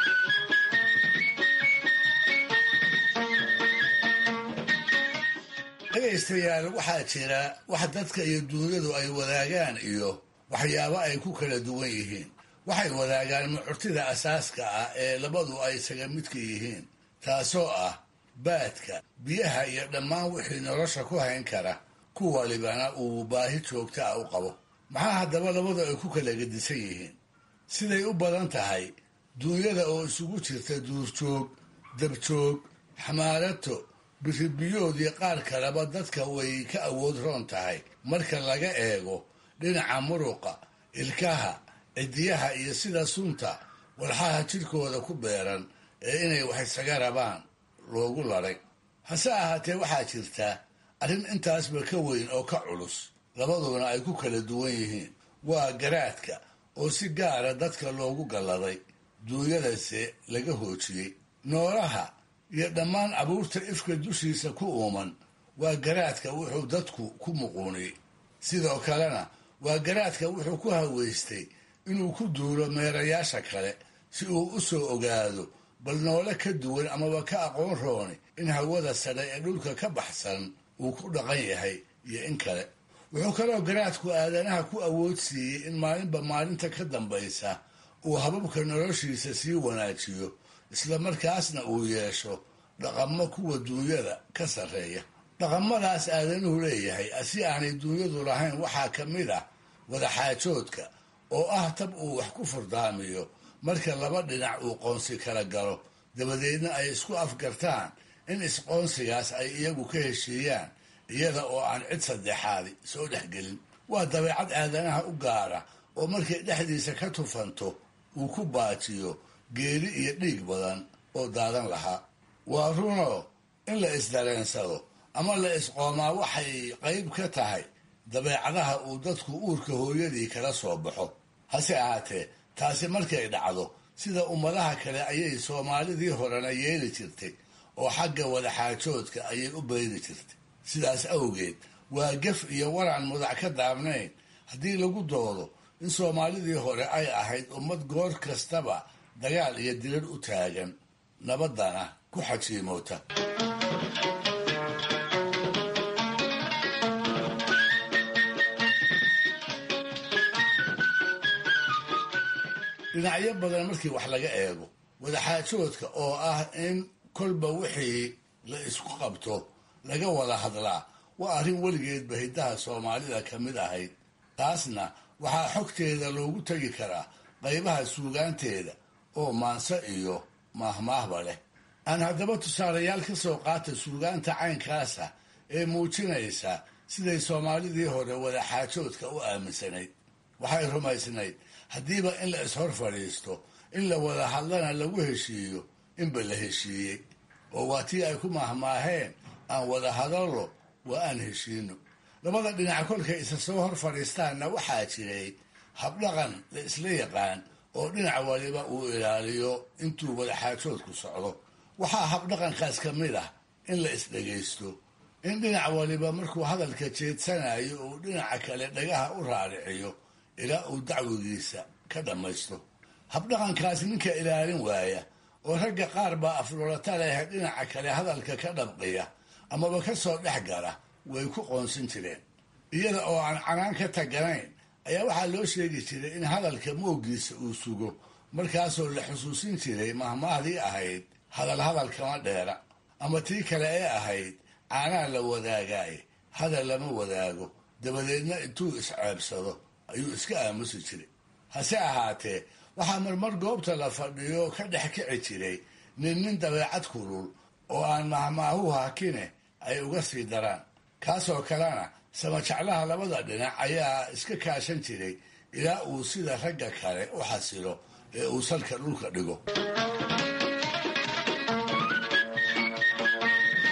dhegaystayaal waxaa jira wax dadka iyo duunyadu ay wadaagaan iyo waxyaabo ay ku kala duwan yihiin. waxay wadaagaan mucurtida asaaska ah ee labadu ay isaga midka yihiin, taasoo ah baadka, biyaha iyo dhammaan wixii nolosha ku hayn kara, ku walibana uu baahi joogta ah u qabo. maxaa haddaba labadu ay ku kala gedisan yihiin? siday u badan tahay duunyada oo isugu jirta duurjoog, dabjoog, xamaarato, biribiyoodii qaar kaleba dadka way ka awood roon tahay marka laga eego dhinaca muruqa, ilkaha, cidiyaha iyo sida sunta walxaha jidhkooda ku beeran ee inay wax isaga rabaan loogu laray. hase ahaatee waxaa jirta arrin intaasba ka weyn oo ka culus, labaduna ay ku kala duwan yihiin. waa garaadka oo si gaara dadka loogu galladay, duunyadase laga hoojiyey. noolaha iyo dhammaan abuurta ifka dushiisa ku uuman waa garaadka wuxuu dadku ku muquuniyey. sidoo kalena waa garaadka wuxuu ku haweystay inuu ku duulo meerayaasha kale si uu u soo ogaado bal noole ka duwan amaba ka aqoon rooni in hawada sare ee dhulka ka baxsan uu ku dhaqan yahay iyo in kale. wuxuu kaloo garaadku aadanaha ku awood siiyey in maalinba maalinta ka dambaysa uu hababka noloshiisa sii wanaajiyo, isla markaasna uu yeesho dhaqamo kuwa duunyada ka sarreeya. dhaqamadaas aadanuhu leeyahay si aanay duunyadu lahayn waxaa ka mid ah wadaxaajoodka, oo ah tab uu wax ku furdaamiyo marka laba dhinac uu qoonsi kala galo, dabadeedna ay isku afgartaan in isqoonsigaas ay iyagu ka heshiiyaan iyada oo aan cid saddexaadi soo dhexgelin. waa dabeecad aadanaha u gaara oo markay dhexdiisa ka tufanto uu ku baajiyo geeri iyo dhiig badan oo daadan lahaa. waa runoo in la isdareensado ama la isqoomaa waxay qayb ka tahay dabeecadaha uu dadku uurka hooyadii kala soo baxo. hase ahaatee taasi markay dhacdo sida ummadaha kale ayay soomaalidii horena yeeli jirtay oo xagga wadaxaajoodka ayay u bayri jirtay. sidaas awgeed waa gef iyo waraan mudac ka daabnayn haddii lagu doodo in soomaalidii hore ay ahayd ummad goor kastaba dagaal iyo dirar u taagan, nabaddana ku xajiimoota. dhinacyo badan markii wax laga eego, wadaxaajoodka oo ah in kolba wixii la isku qabto laga wada hadlaa waa arrin weligeedba hiddaha soomaalida ka mid ahayd. taasna waxaa xogteeda loogu tegi karaa qaybaha suugaanteeda oo maanse iyo maahmaahba leh. aan haddaba tusaalayaal ka soo qaata suugaanta caynkaasa ee muujinaysa siday soomaalidii hore wadaxaajoodka u aaminsanayd. waxay rumaysnayd haddiiba in la ishor fadhiisto, in la wada hadlana lagu heshiiyo inba la heshiiyey, oo waa tii ay ku maahmaaheen aan wada hadallo waa aan heshiino. labada dhinac kolkay isa soo hor fadhiistaanna waxaa jiray habdhaqan la isla yaqaan oo dhinac waliba uu ilaaliyo intuu wadaxaajoodku socdo. waxaa habdhaqankaas ka mid ah in la isdhegaysto, in dhinac waliba markuu hadalka jeedsanayo uu dhinaca kale dhagaha u raariciyo ilaa uu dacwigiisa ka dhammaysto. habdhaqankaas ninka ilaalin waaya oo ragga qaar baa aflolata leh dhinaca kale hadalka ka dhabqiya amaba ka soo dhex gala way ku qoonsin jireen. iyada oo aan canaan ka taganayn ayaa waxaa loo sheegi jiray in hadalka moogiisa uu sugo, markaasoo la xusuusin jiray mahmaahdii ahayd hadal kama dheera, ama tii kale ee ahayd caanaa la wadaagaaye hadal lama wadaago. dabadeedna intuu isceebsado ayuu iska aamusi jiray. hase ahaatee waxaa marmar goobta la fadhiyo ka dhex kici jiray nin dabeecad kulul oo aan mahmaahu hakine ay uga sii daraan. kaasoo kalena samajeclaha labada dhinac ayaa iska kaashan jiray ilaa uu sida ragga kale u xasilo ee uu salka dhulka dhigo.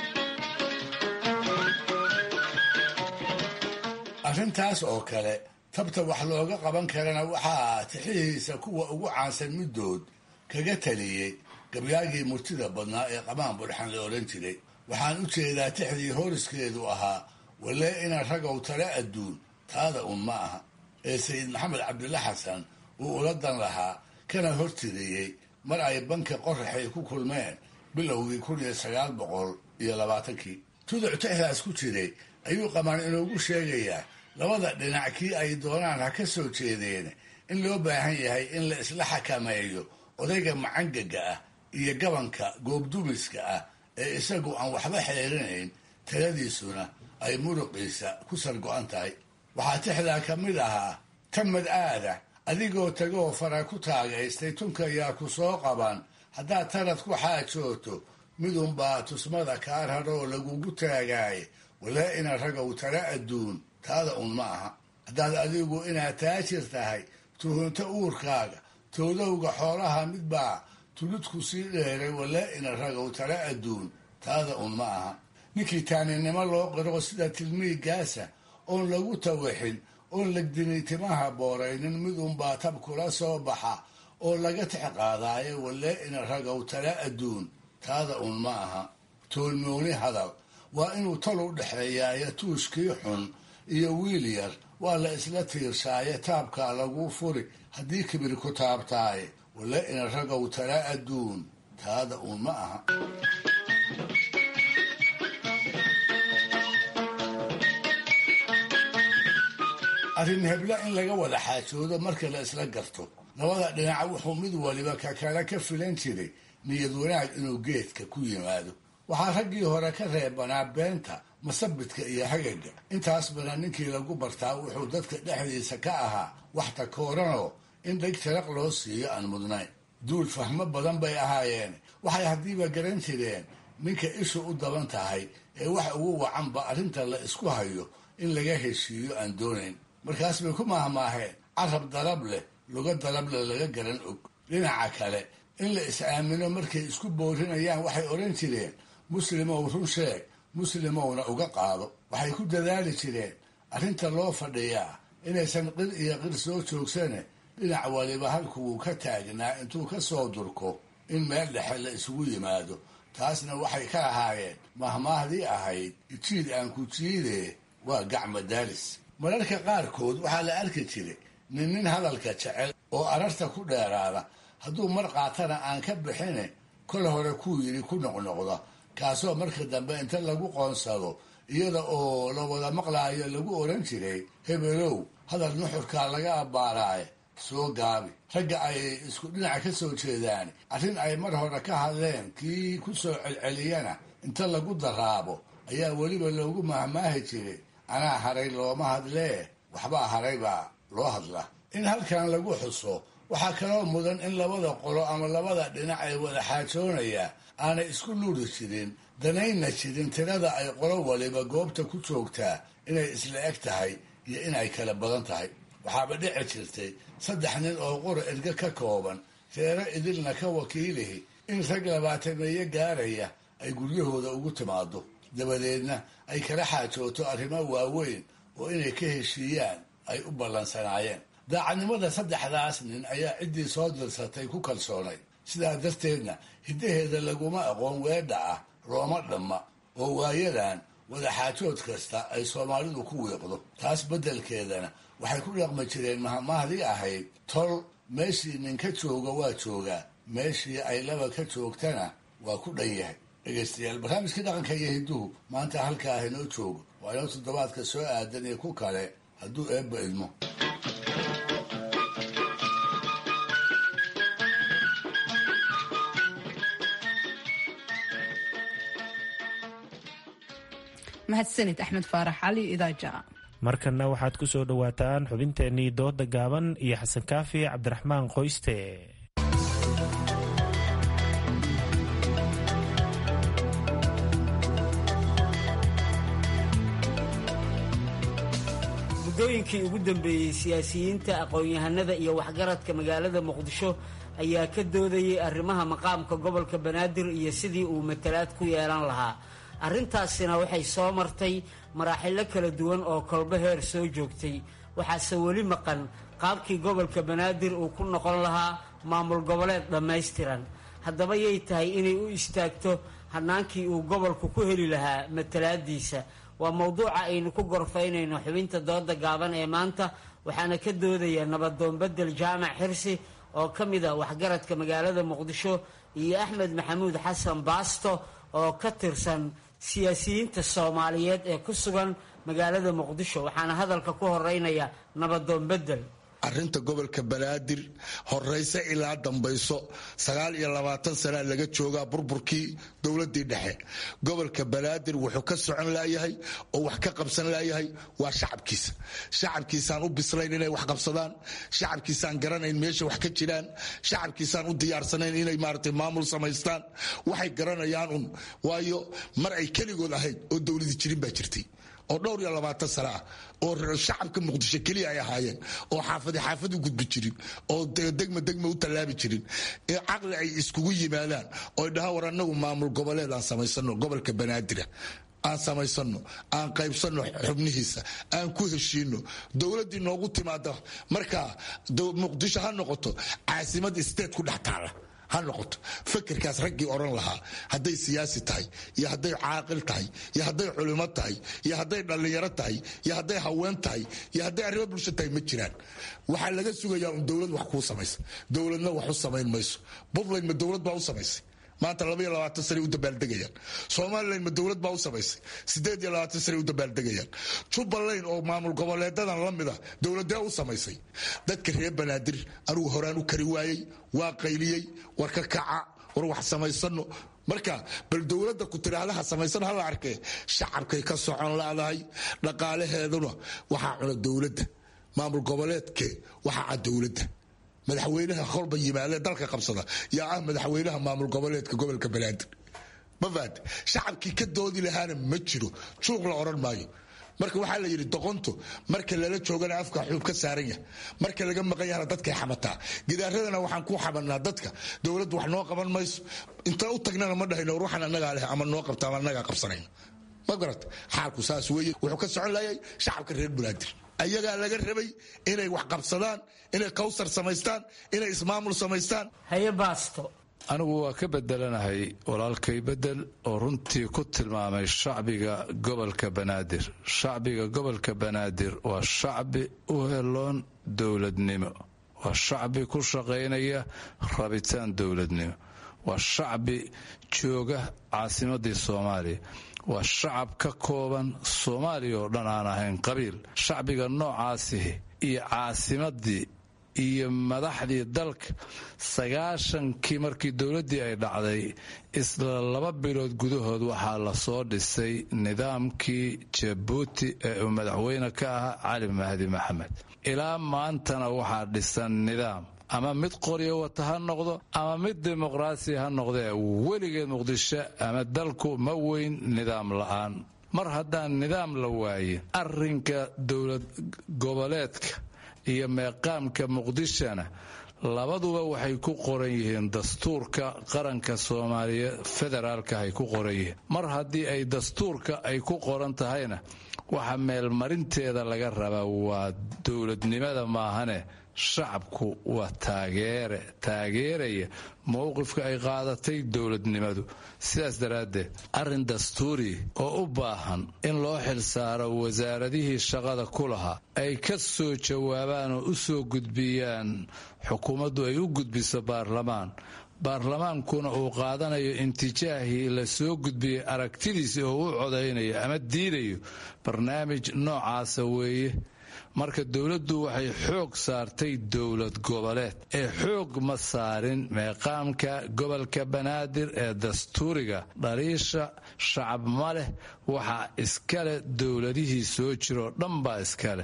arrintaas oo kale tabta wax looga qaban karana waxaa tixihiisa kuwa ugu caansan middood kaga taliyey gabyaagii murtida badnaa ee qamaan budxan la odhan jiray. waxaan u jeedaa tixdii hooriskeedu ahaa walee inaan ragow tale adduun taada un ma aha ee sayid maxamed cabdilla xasan uu ula dan lahaa kana hortiriyey mar ay banka qoraxay ku kulmeen bilowgii 1920. tuduc tixdaas ku jiray ayuu qamaan inoogu sheegayaa labada dhinac kii ay doonaan ha ka soo jeedeen in loo baahan yahay in la isla xakameeyo odayga macangaga ah iyo gabanka goobdumiska ah ee isagu aan waxba xeerinayn taladiisuna ay muruqiisa ku sargo-an tahay. waxaa tixdaa ka mid ahaa tamad aada adigoo tagoo fara ku taagaystay tunka yaa ku soo qaban haddaad tarad ku xaajooto midunbaa tusmada kaa raroo lagugu taagaaye walaa ina ragow tala adduun taada un ma aha. haddaad adigu inaad taajir tahay tuhunto uurkaaga toodowga xoolaha midbaa tuludku sii dheeray walaa ina ragow tala adduun taada un ma aha. ninkii taaninimo loo qiro sida tilmiigaasa oon lagu tawixin oon legdinay timaha booraynin midunbaa tab kula soo baxa oo laga tix qaadaaye walee ina ragow tala adduun taada un ma aha. toolmooni hadal waa inuu tal u dhexeeyaaye tuushkii xun iyo wiil yar waa la isla tiirsaaye taabkaa laguu furi haddii kibir ku taabtaaye walee ina ragow tala adduun taada un ma aha. arrin hebla in laga wada xaajoodo marka la isla garto labada dhinac wuxuu mid waliba ka kale ka filan jiray niyad wanaag inuu geedka ku yimaado. waxaa raggii hore ka reebanaa beenta masabidka iyo hagaga. intaas badan ninkii lagu bartaa wuxuu dadka dhexdiisa ka ahaa wax takooranoo in dheg taraq loo siiyo aan mudnayn. duul fahmo badan bay ahaayeen. waxay haddiiba garan jireen ninka ishu u daban tahay ee wax ugu wacanba arrinta la isku hayo in laga heshiiyo aan doonayn. markaas bay ku maahmaaheen carab dalab leh luga dalable laga garan og. dhinaca kale in la is-aamino markay isku boorinayaan waxay odhan jireen muslimow run sheeg muslimowna uga qaado. waxay ku dadaali jireen arrinta loo fadhiyaa inaysan qir iyo qir soo joogsane dhinac waliba halkuwuu ka taagnaa intuu ka soo durko in meel dhexe la isugu yimaado. taasna waxay ka ahaayeen mahmaahdii ahayd jiid aan ku jiidee waa gacma daalis. mararka qaarkood waxaa la arki jiray nin hadalka jecel oo ararta ku dheeraada hadduu mar qaatana aan ka bixine kol hore kuu yidhi ku noqnoqda kaasoo marka dambe inta lagu qoonsado iyada oo la wada maqlaayo lagu odhan jiray hebelow hadal nuxurkaa laga abbaaraaye soo gaabi. ragga ay isku dhinaca ka soo jeedaan arrin ay mar hore ka hadleen kii ku soo celceliyana inta lagu daraabo ayaa weliba loogu mahmaahi jiray anaa haray looma hadlee waxbaa haray baa loo hadla. in halkan lagu xuso waxaa kaloo mudan in labada qolo ama labada dhinac ay wada xaajoonaya aanay isku luuri jirin danayna jirin tirada ay qolo waliba goobta ku joogtaa inay isla eg tahay iyo inay kala badan tahay. waxaaba dhici jirtay 3 nin oo qura erga ka kooban reero idilna ka wakiilihi in rag 20 gaaraya ay guryahooda ugu timaado dabadeedna ay kala xaajooto arrimo waaweyn oo inay ka heshiiyaan ay u ballansanaayeen. daacadnimada 3daas nin ayaa ciddii soo dirsatay ku kalsoonay. sidaa darteedna hiddaheeda laguma aqoon weedha ah looma dhamma oo waayadan wadaxaajood kasta ay soomaalidu ku wiiqdo. taas beddelkeedana waxay ku dhaqmi jireen mahmaahdii ahayd tol meeshii nin ka jooga waa joogaa meeshii ay laba ka joogtana waa ku dhan yahay. dhegaystayaal barnaamijkii dhaqanka iyo hidduhu maanta halkaa inoo joogo waa inoo toddobaadka soo aadan iyo ku kale hadduu eebba idmo. mahadsanid axmed faarax cali idaaja. markanna waxaad ku soo dhowaataan xubinteennii dooda gaaban iyo xasan kaafi cabdiraxmaan qoyste. muddooyinkii ugu dambeeyey siyaasiyiinta aqoon-yahanada iyo waxgaradka magaalada muqdisho ayaa ka doodayay arrimaha maqaamka gobolka banaadir iyo sidii uu matalaad ku yeelan lahaa. arrintaasina waxay soo martay maraaxilo kala duwan oo kolba heer soo joogtay waxaase weli maqan qaabkii gobolka banaadir uu ku noqon lahaa maamul goboleed dhammaystiran. haddaba yay tahay inay u istaagto hanaankii uu gobolku ku heli lahaa matalaadiisa? waa mowduuca aynu ku gorfaynayno xubinta dooda gaaban ee maanta, waxaana ka doodaya nabadoon bedel jaamac xirsi oo ka mid a waxgaradka magaalada muqdisho iyo axmed maxamuud xasan baasto oo ka tirsan siyaasiyiinta soomaaliyeed ee ku sugan magaalada muqdisho. waxaana hadalka ku horeynaya nabadoon bedel. arrinta gobolka banaadir horeyse ilaa dambayso 29 sana laga joogaa burburkii dowladii dhexe. gobolka banaadir wuxuu ka socon laayahay oo wax ka qabsan laayahay waa shacabkiisa. shacabkiisaan u bislayn inay wax qabsadaan, shacabkiisaan garanayn meesha wax ka jiraan, shacabkiisaan u diyaarsanayn inay maaragtay maamul samaystaan. waxay garanayaan un waayo mar ay keligood ahayd oo dowladii jirin baa jirtay oo 22 sano ah oo shacabka muqdisho keliya ay ahaayeen oo xaafad u gudbi jirin oo degma u tallaabi jirin ee caqli ay iskugu yimaadaan oo dhaha war annagu maamul goboleed aan samaysano gobolka banaadir aan samaysano aan qaybsano xubnihiisa aan ku heshiino dowladii noogu timaada marka muqdisho ha noqoto caasimad state ku dhex taala ha noqoto. fikirkaas raggii oran lahaa hadday siyaasi tahay iyo hadday caaqil tahay iyo hadday culimo tahay iyo hadday dhallinyaro tahay iyo hadday haween tahay iyo hadday arrimo bulsho tahay ma jiraan. waxaa laga sugayaa un dowlad wax kuu samaysa. dowladna wax u samayn mayso. puntland ma dowlad baa u samaysay? maanta 22 sane u dabaaldegayaan. Soomaaliland ma dowlad baa u samaysay? 28 sane u dabaaldegayaan. Jubbaland oo maamul goboleedadan la mid ah dowladda u samaysay. dadka reer banaadir anigu horaan u kari waayay, waa qayliyay, war ka kaca, war wax samaysano. marka bal dowladda ku tiraahdaha samaysan hal arkay shacabkay ka socon laadahay, dhaqaalaheeduna waxa cuna dowladda, maamul goboleedke waxa dowladda. madaxweynaha qolba yimaada dalka qabsada yaa ah madaxweynaha maamul goboleedka gobolka banaadir. mafaad shacabkii ka doodi lahaana ma jiro, juuq la oran maayo. marka waxaa la yidhi doqontu marka lala joogana afka xuub ka saaran yahay, marka laga maqan yahana dadkay xamataa. gidaaradana waxaan ku xabanaa dadka dowladdu wax noo qaban mayso, inta u tagnana ma dhahayno ruuxan annagaa leh ama noo qabta ama annagaa qabsanayno. ma garat xaalku saas weeye. wuxuu ka socon laayay shacabka reer banaadir. ayagaa laga rabay inay wax qabsadaan, inay kawsar samaystaan, inay ismaamul samaystaan. haye baasto. anigu waa ka bedelanahay walaalkay bedel oo runtii ku tilmaamay shacbiga gobolka banaadir. shacbiga gobolka banaadir waa shacbi u heloon dowladnimo, waa shacbi ku shaqaynaya rabitaan dowladnimo, waa shacbi jooga caasimadii soomaaliya, waa shacab ka kooban soomaaliya oo dhan aan ahayn qabiil. shacbiga noocaasihi iyo caasimadii iyo madaxdii dalka 90kii markii dowladdii ay dhacday isla 2 bilood gudahood waxaa la soo dhisay nidaamkii jabuuti ee uu madaxweyne ka ahaa cali mahdi maxamed. ilaa maantana waxaa dhisan nidaam ama mid qoryo wata ha noqdo ama mid dimuqraasi ha noqdee weligeed muqdisho ama dalku ma weyn nidaam la'aan. mar haddaan nidaam la waayin arrinka dowlad goboleedka iyo meeqaamka muqdishona labaduba waxay ku qoran yihiin dastuurka qaranka soomaaliya federaalka ay ku qoran yihiin. mar haddii ay dastuurka ay ku qoran tahayna waxa meelmarinteeda laga rabaa waa dowladnimada maahane shacabku waa taageeraya mowqifka ay qaadatay dowladnimadu. sidaas daraaddeed arrin dastuuri oo u baahan in loo xilsaaro wasaaradihii shaqada ku lahaa ay ka soo jawaabaan oo u soo gudbiyaan xukuumaddu ay u gudbiso baarlamaankuna uu qaadanayo intijaahii la soo gudbiyey aragtidiisa oo u codaynayo ama diidayo barnaamij noocaasa weeye. marka dowladdu waxay xoog saartay dowlad goboleed ee xoog ma saarin meeqaamka gobolka banaadir ee dastuuriga. dhaliisha shacab ma leh, waxaa iskale dowladihii soo jiroo dhan baa iskaleh.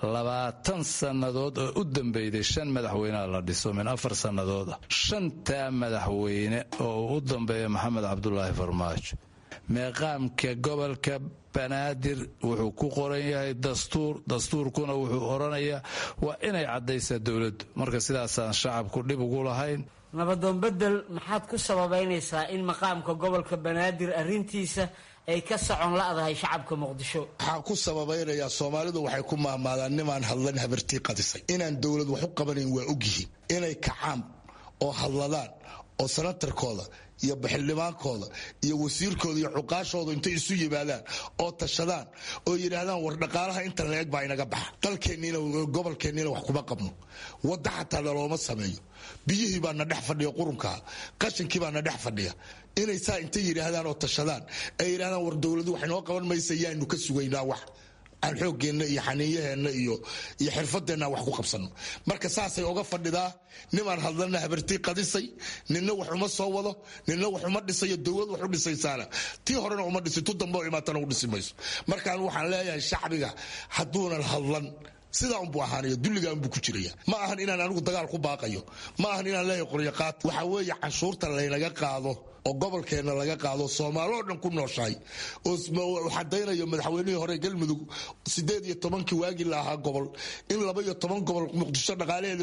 20 sannadood oo u dambeyday 5 madaxweyneha la dhiso min 4 sannadood ah. 5taa madaxweyne oo uu u dambeeya maxamed cabdulaahi farmaajo. meeqaamka gobolka banaadir wuxuu ku qoran yahay dastuurkuna wuxuu oranayaa waa inay caddaysaa dowladdu. marka sidaasaan shacabku dhib ugu lahayn. nabadoon bedel maxaad ku sababaynaysaa in maqaamka gobolka banaadir arrintiisa ay ka socon la'dahay shacabka muqdisho. waxaan ku sababaynayaa soomaalidu waxay ku maamaadaan nimaan hadlan habartii qadisay inaan dowlad wax u qabanayn waa ogyihiin inay kacaan oo hadladaan oo sanatarkooda iyo baxildhibaankooda iyo wasiirkooda iyo cuqaashooda intay isu yimaadaan oo tashadaan oo yidhaahdaan war dhaqaalaha inta la-eg baa inaga baxa dalkeenniina gobolkeenniina wax kuma qabno wadda xataa nalooma sameeyo biyihii baa na dhex fadhiya qurunkaa qashinkii baa na dhex fadhiya inay saa intay yidhaahdaan oo tashadaan ay yidhahdaan war dowladu wax inoo qaban maysa yaanu ka sugaynaa wax aan xooggeenna iyo xaniiyaheenna iyo xirfadeenna wax ku qabsanno marka saasay oga fadhidaa nimaan hadlana habartii qadisay ninna wax uma soo wado ninna wax uma dhisayo dowlad wax u dhisaysaana tii horena uma dhisi tu dambe oo imaatana u dhisi mayso markaan waxaan leeyahay shacbiga hadduunan hadlan sidaa unbuu ahaanaya dulligaa unbuu ku jiraya ma ahan inaan anigu dagaal ku baaqayo ma ahan inaan leeyahay qoryaqaad waxaa weeye canshuurta laynaga qaado oo gobolkeenna laga qaado soomaaloo dhan ku nooshahay oo xadaynayo madaxweynihii hore galmudug 18 waagii la ahaa gobol in 12 gobol muqdisho dhaqaalaheeda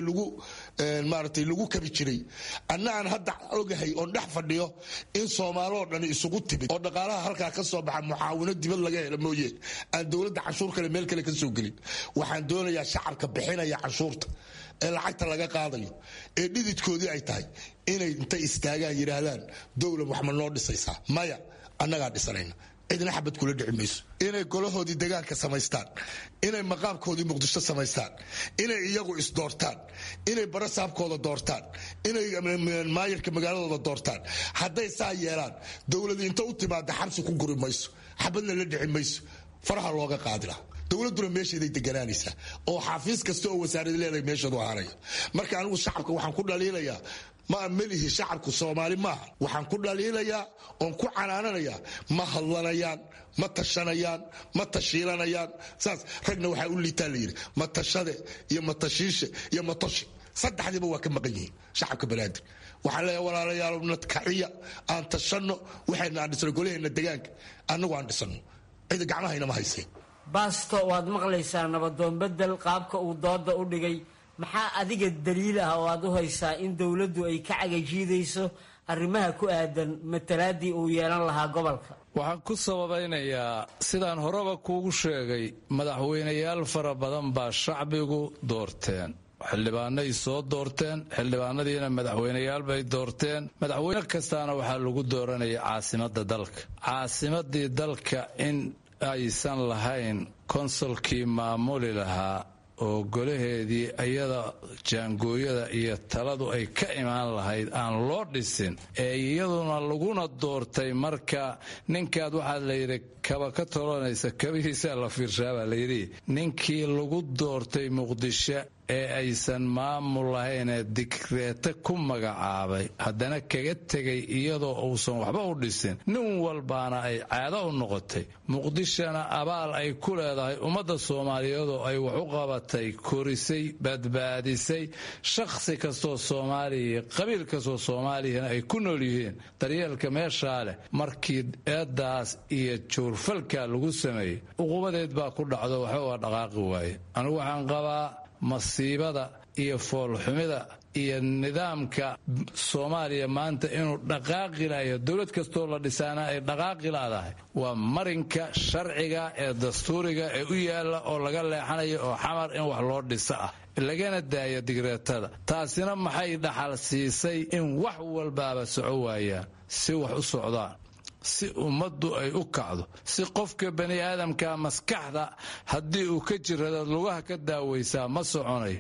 lagu kabi jiray anna aan hadda ogahay oon dhex fadhiyo in soomaaloo dhan isugu timid oo dhaqaalaha halkaa ka soo baxa mucaawino dibad laga hela mooye aan dowladda canshuur kale meel kale ka soo gelin waxaan doonayaa shacabka bixinaya canshuurta ee lacagta laga qaadayo ee dhididkoodii ay tahay inay intay istaagaan yidhaahdaan dowlad wax ma noo dhisaysaa maya annagaa dhisanayna cidna xabad kula dhici mayso inay golahoodii degaanka samaystaan inay maqaamkoodii muqdisho samaystaan inay iyagu isdoortaan inay barasaabkooda doortaan inay maayarka magaaladooda doortaan hadday saa yeelaan dowladu inta u timaada xabsi ku guri mayso xabadna la dhici mayso faraha looga qaadi laha dowladuna meesheeday deganaanaysaa oo xafiis kasta oo wasaarad leedahay meesheedu ahaanaya marka anigu shacabka waxaan ku dhaliilayaa ma melihi shacabku soomaali maaha waxaan ku dhaliilayaa oon ku canaananayaa ma hadlanayaan ma tashanayaan ma tashiilanayaan saas ragna waxaa u liitaa la yidhi matashade iyo matashiishe iyo matoshi saddexdiiba waa ka maqan yihiin shacabka banaadir waxaan leeyahay walaalayaal nadkaciya aan tashanno waxayna aan dhisno golaheenna degaanka annagu aan dhisano cida gacmahayna ma hayseen baasto waad maqlaysaa nabadoon bedel qaabka uu dooda u dhigay maxaa adiga daliil ah oo aad u haysaa in dowladdu ay ka cagajiidayso arrimaha ku aadan matalaadii uu yeelan lahaa gobolka waxaan ku sababaynayaa sidaan horeba kuugu sheegay madaxweynayaal fara badan baa shacbigu doorteen xildhibaanay soo doorteen xildhibaanadiina madaxweynayaal bay doorteen madaxweyne kastaana waxaa lagu dooranaya caasimadda dalka caasimadii dalka in aysan lahayn konsolkii maamuli lahaa oo golaheedii iyada jaangooyada iyo taladu ay ka imaan lahayd aan loo dhisin ee iyaduna laguna doortay marka ninkaad waxaa layidhi kaba ka tolanaysa kabihiisaa la fiirshaa baa layidhi ninkii lagu doortay muqdisho ee aysan maamul lahaynee digreete ku magacaabay haddana kaga tegay iyadoo uusan waxba u dhisin nin walbaana ay caado u noqotay muqdishona abaal ay ku leedahay ummadda soomaaliyeedoo ay wax u qabatay korisay badbaadisay shakhsi kastoo soomaaliya qabiil kastoo soomaaliyana ay ku nool yihiin daryeelka meeshaa leh markii eeddaas iyo juurfalka lagu sameeyey uqubadeed baa ku dhacdo waxba waa dhaqaaqi waaye anigu waxaan qabaa masiibada iyo foolxumida iyo nidaamka soomaaliya maanta inuu dhaqaaqi lahayo dowlad kastoo la dhisaana ay dhaqaaqi laadahay waa marinka sharciga ee dastuuriga ee u yaalla oo laga leexanayo oo xamar in wax loo dhiso ah lagana daaya digreetada taasina maxay dhaxal siisay in wax walbaaba soco waayaan si wax u socdaan si ummaddu ay u kacdo si qofka bani aadamka maskaxda haddii uu ka jirada lugaha ka daawaysaa ma soconayo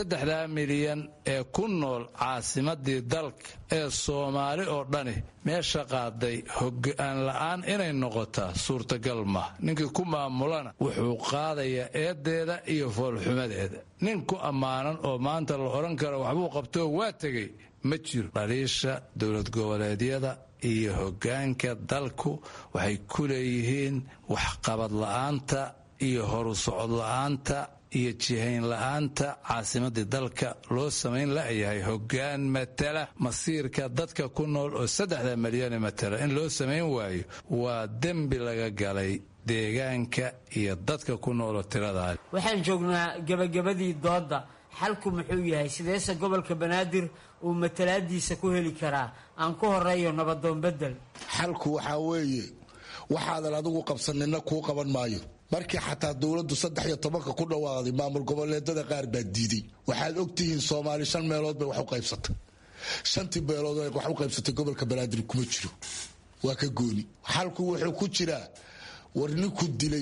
3 milyan ee ku nool caasimadii dalka ee soomaali oo dhani meesha qaaday hoggaan la'aan inay noqotaa suurtagal maaha ninkii ku maamulana wuxuu qaadayaa eedeeda iyo foolxumadeeda nin ku ammaanan oo maanta la odhan karo waxbuu qabtoo waa tegay ma jiro dhaliisha dowlad goboleedyada iyo hoggaanka dalku waxay ku leeyihiin waxqabad la'aanta iyo horu socod la'aanta iyo jihayn la'aanta caasimadii dalka loo samayn la'yahay hoggaan matala masiirka dadka ku nool oo 3 milyan matala in loo samayn waayo waa dembi laga galay deegaanka iyo dadka ku nooloo tiradaa waxaan joognaa gabagabadii dooda xalku muxuu yahay sideese gobolka banaadir uu matalaadiisa ku heli karaa aan ku horeeyo nabadoon bedel xalku waxaa weeye waxaadan adigu qabsanina kuu qaban maayo. markii xataa dowladdu 13 ku dhawaaqday maamul goboleedada qaar baa diiday. waxaad ogtihiin Soomaali 5 meelood bay wax u qaybsatay. 5 beelood ay wax u qaybsatay gobolka Banaadir kuma jiro. waa ka gooni. xalku wuxuu ku jiraa war ninku dilay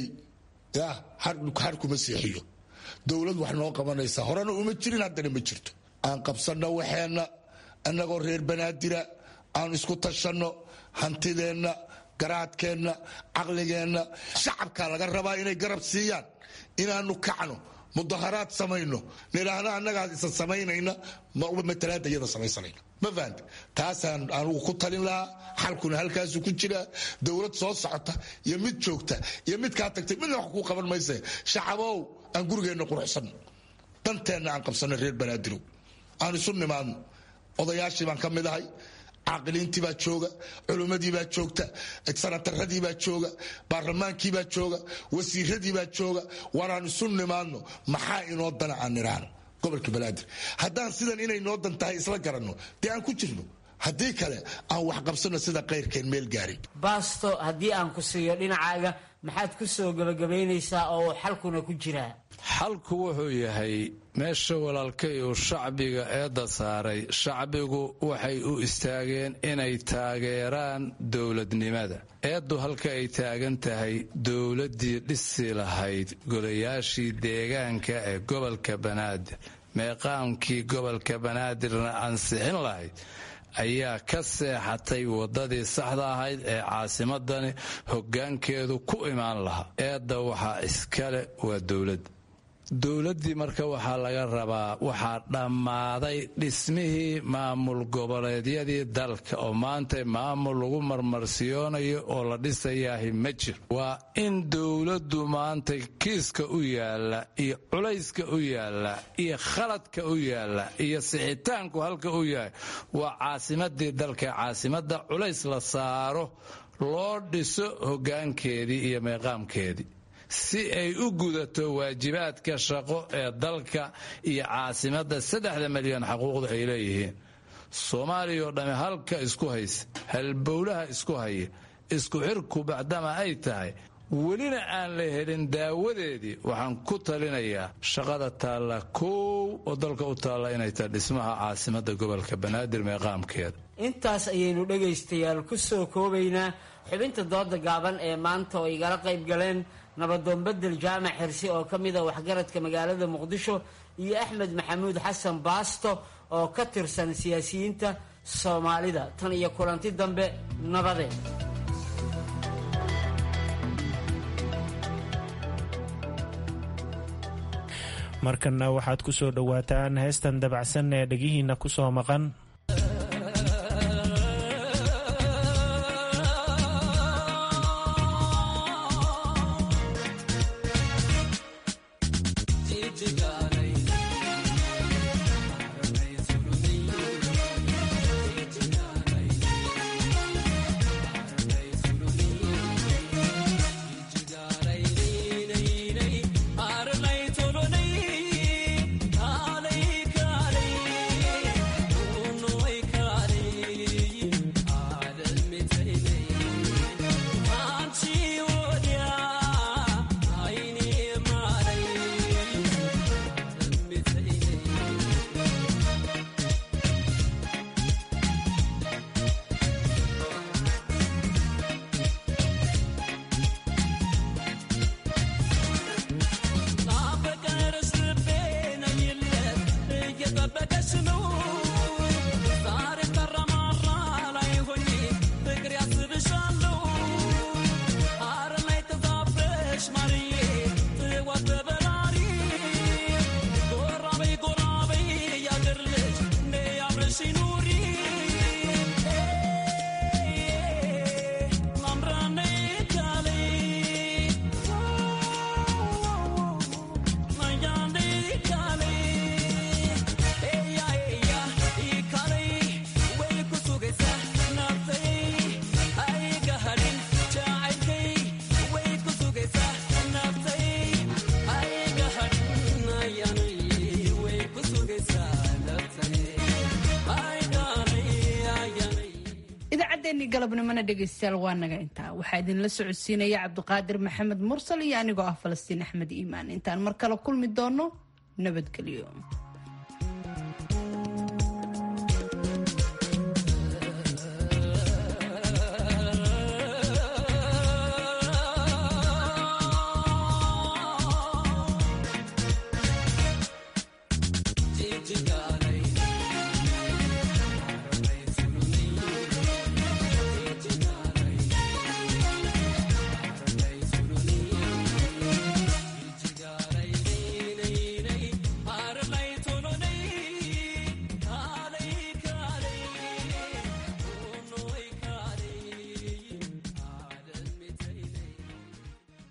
har kuma seexiyo. dowlad wax noo qabanaysa horena uma jirin haddana ma jirto. aan qabsanno waxeenna annagoo reer Banaadira aan isku tashanno hantideenna garaadkeenna caqligeenna shacabka laga rabaa inay garab siiyaan inaanu kacno mudaharaad samayno niraahna annaga isa samaynayna matalaada iyada samaysanayna ma fahanti taasaan anugu ku talin lahaa xalkuna halkaasu ku jira dowlad soo socota iyo mid joogta iyo mid kaa tagtay midna wax ku qaban mayse shacabow aan gurigeenna quruxsan danteenna aan qabsano reer Banaadir aan isu nimaadno odayaashii baan ka mid ahay caaqilintii baa jooga culumadii baa joogta sanataradii baa jooga baarlamaankii baa jooga wasiiradii baa jooga waraan isu nimaadno maxaa inoo dana aan niraahno gobolka Banaadir haddaan sidan inay noo dan tahay isla garanno dee aan ku jirno haddii kale aan wax qabsano sida qayrkeen meel gaaray. baasto haddii aan ku siiyo dhinacaaga maxaad ku soo gabagabaynaysaa oo xalkuna ku jiraa? xalku wuxuu yahay meesha walaalkay uu shacbiga eedda saaray shacbigu waxay u istaageen inay taageeraan dowladnimada. eeddu halka ay taagan tahay dowladdii dhisi lahayd golayaashii deegaanka ee gobolka Banaadir meeqaamkii gobolka Banaadirna ansixin lahayd ayaa ka seexatay wadadii saxda ahayd ee caasimadani hoggaankeedu ku imaan lahaa. eedda waxaa iskale waa dowladdii marka waxaa laga rabaa waxaa dhammaaday dhismihii maamul goboleedyadii dalka oo maanta maamul lagu marmarsiyoonayo oo la dhisayaahi ma jiro. waa in dowladdu maanta kiiska u yaalla iyo culayska u yaalla iyo khaladka u yaalla iyo sixitaanku halka u yahay waa caasimadii dalka caasimadda culays la saaro loo dhiso hoggaankeedii iyo meeqaamkeedii si ay u gudato waajibaadka shaqo ee dalka iyo caasimadda 3 milyan xuquuqda ay leeyihiin. Soomaaliya oo dhan halka isku haysa halbowlaha isku haya isku xirku bacdama ay tahay welina aan la helin daawadeedii waxaan ku talinayaa shaqada taalla oo dalka u taalla inay tahay dhismaha caasimadda gobolka Banaadir meeqaamkeeda. intaas ayaynu dhagaystayaal ku soo koobaynaa xubinta dooda gaaban ee maanta oo igala qayb galeen nabadoon bedel jaamac xirsi oo ka mid ah waxgaradka magaalada Muqdisho iyo Axmed Maxamuud Xasan Baasto oo ka tirsan siyaasiyiinta Soomaalida. tan iyo kulanti dambe nabadeen. markana waxaad ku soo dhawaataan heestan dabacsan ee dhagihiina ku soo maqan. idaacaddeenii galabnimona dhegaystayaal waa naga intaa waxaa idinla socodsiinaya cabdiqaadir maxamed mursal iyo anigoo ah falastiin axmed iimaan intaan mar kale kulmi doono nabadgelyo.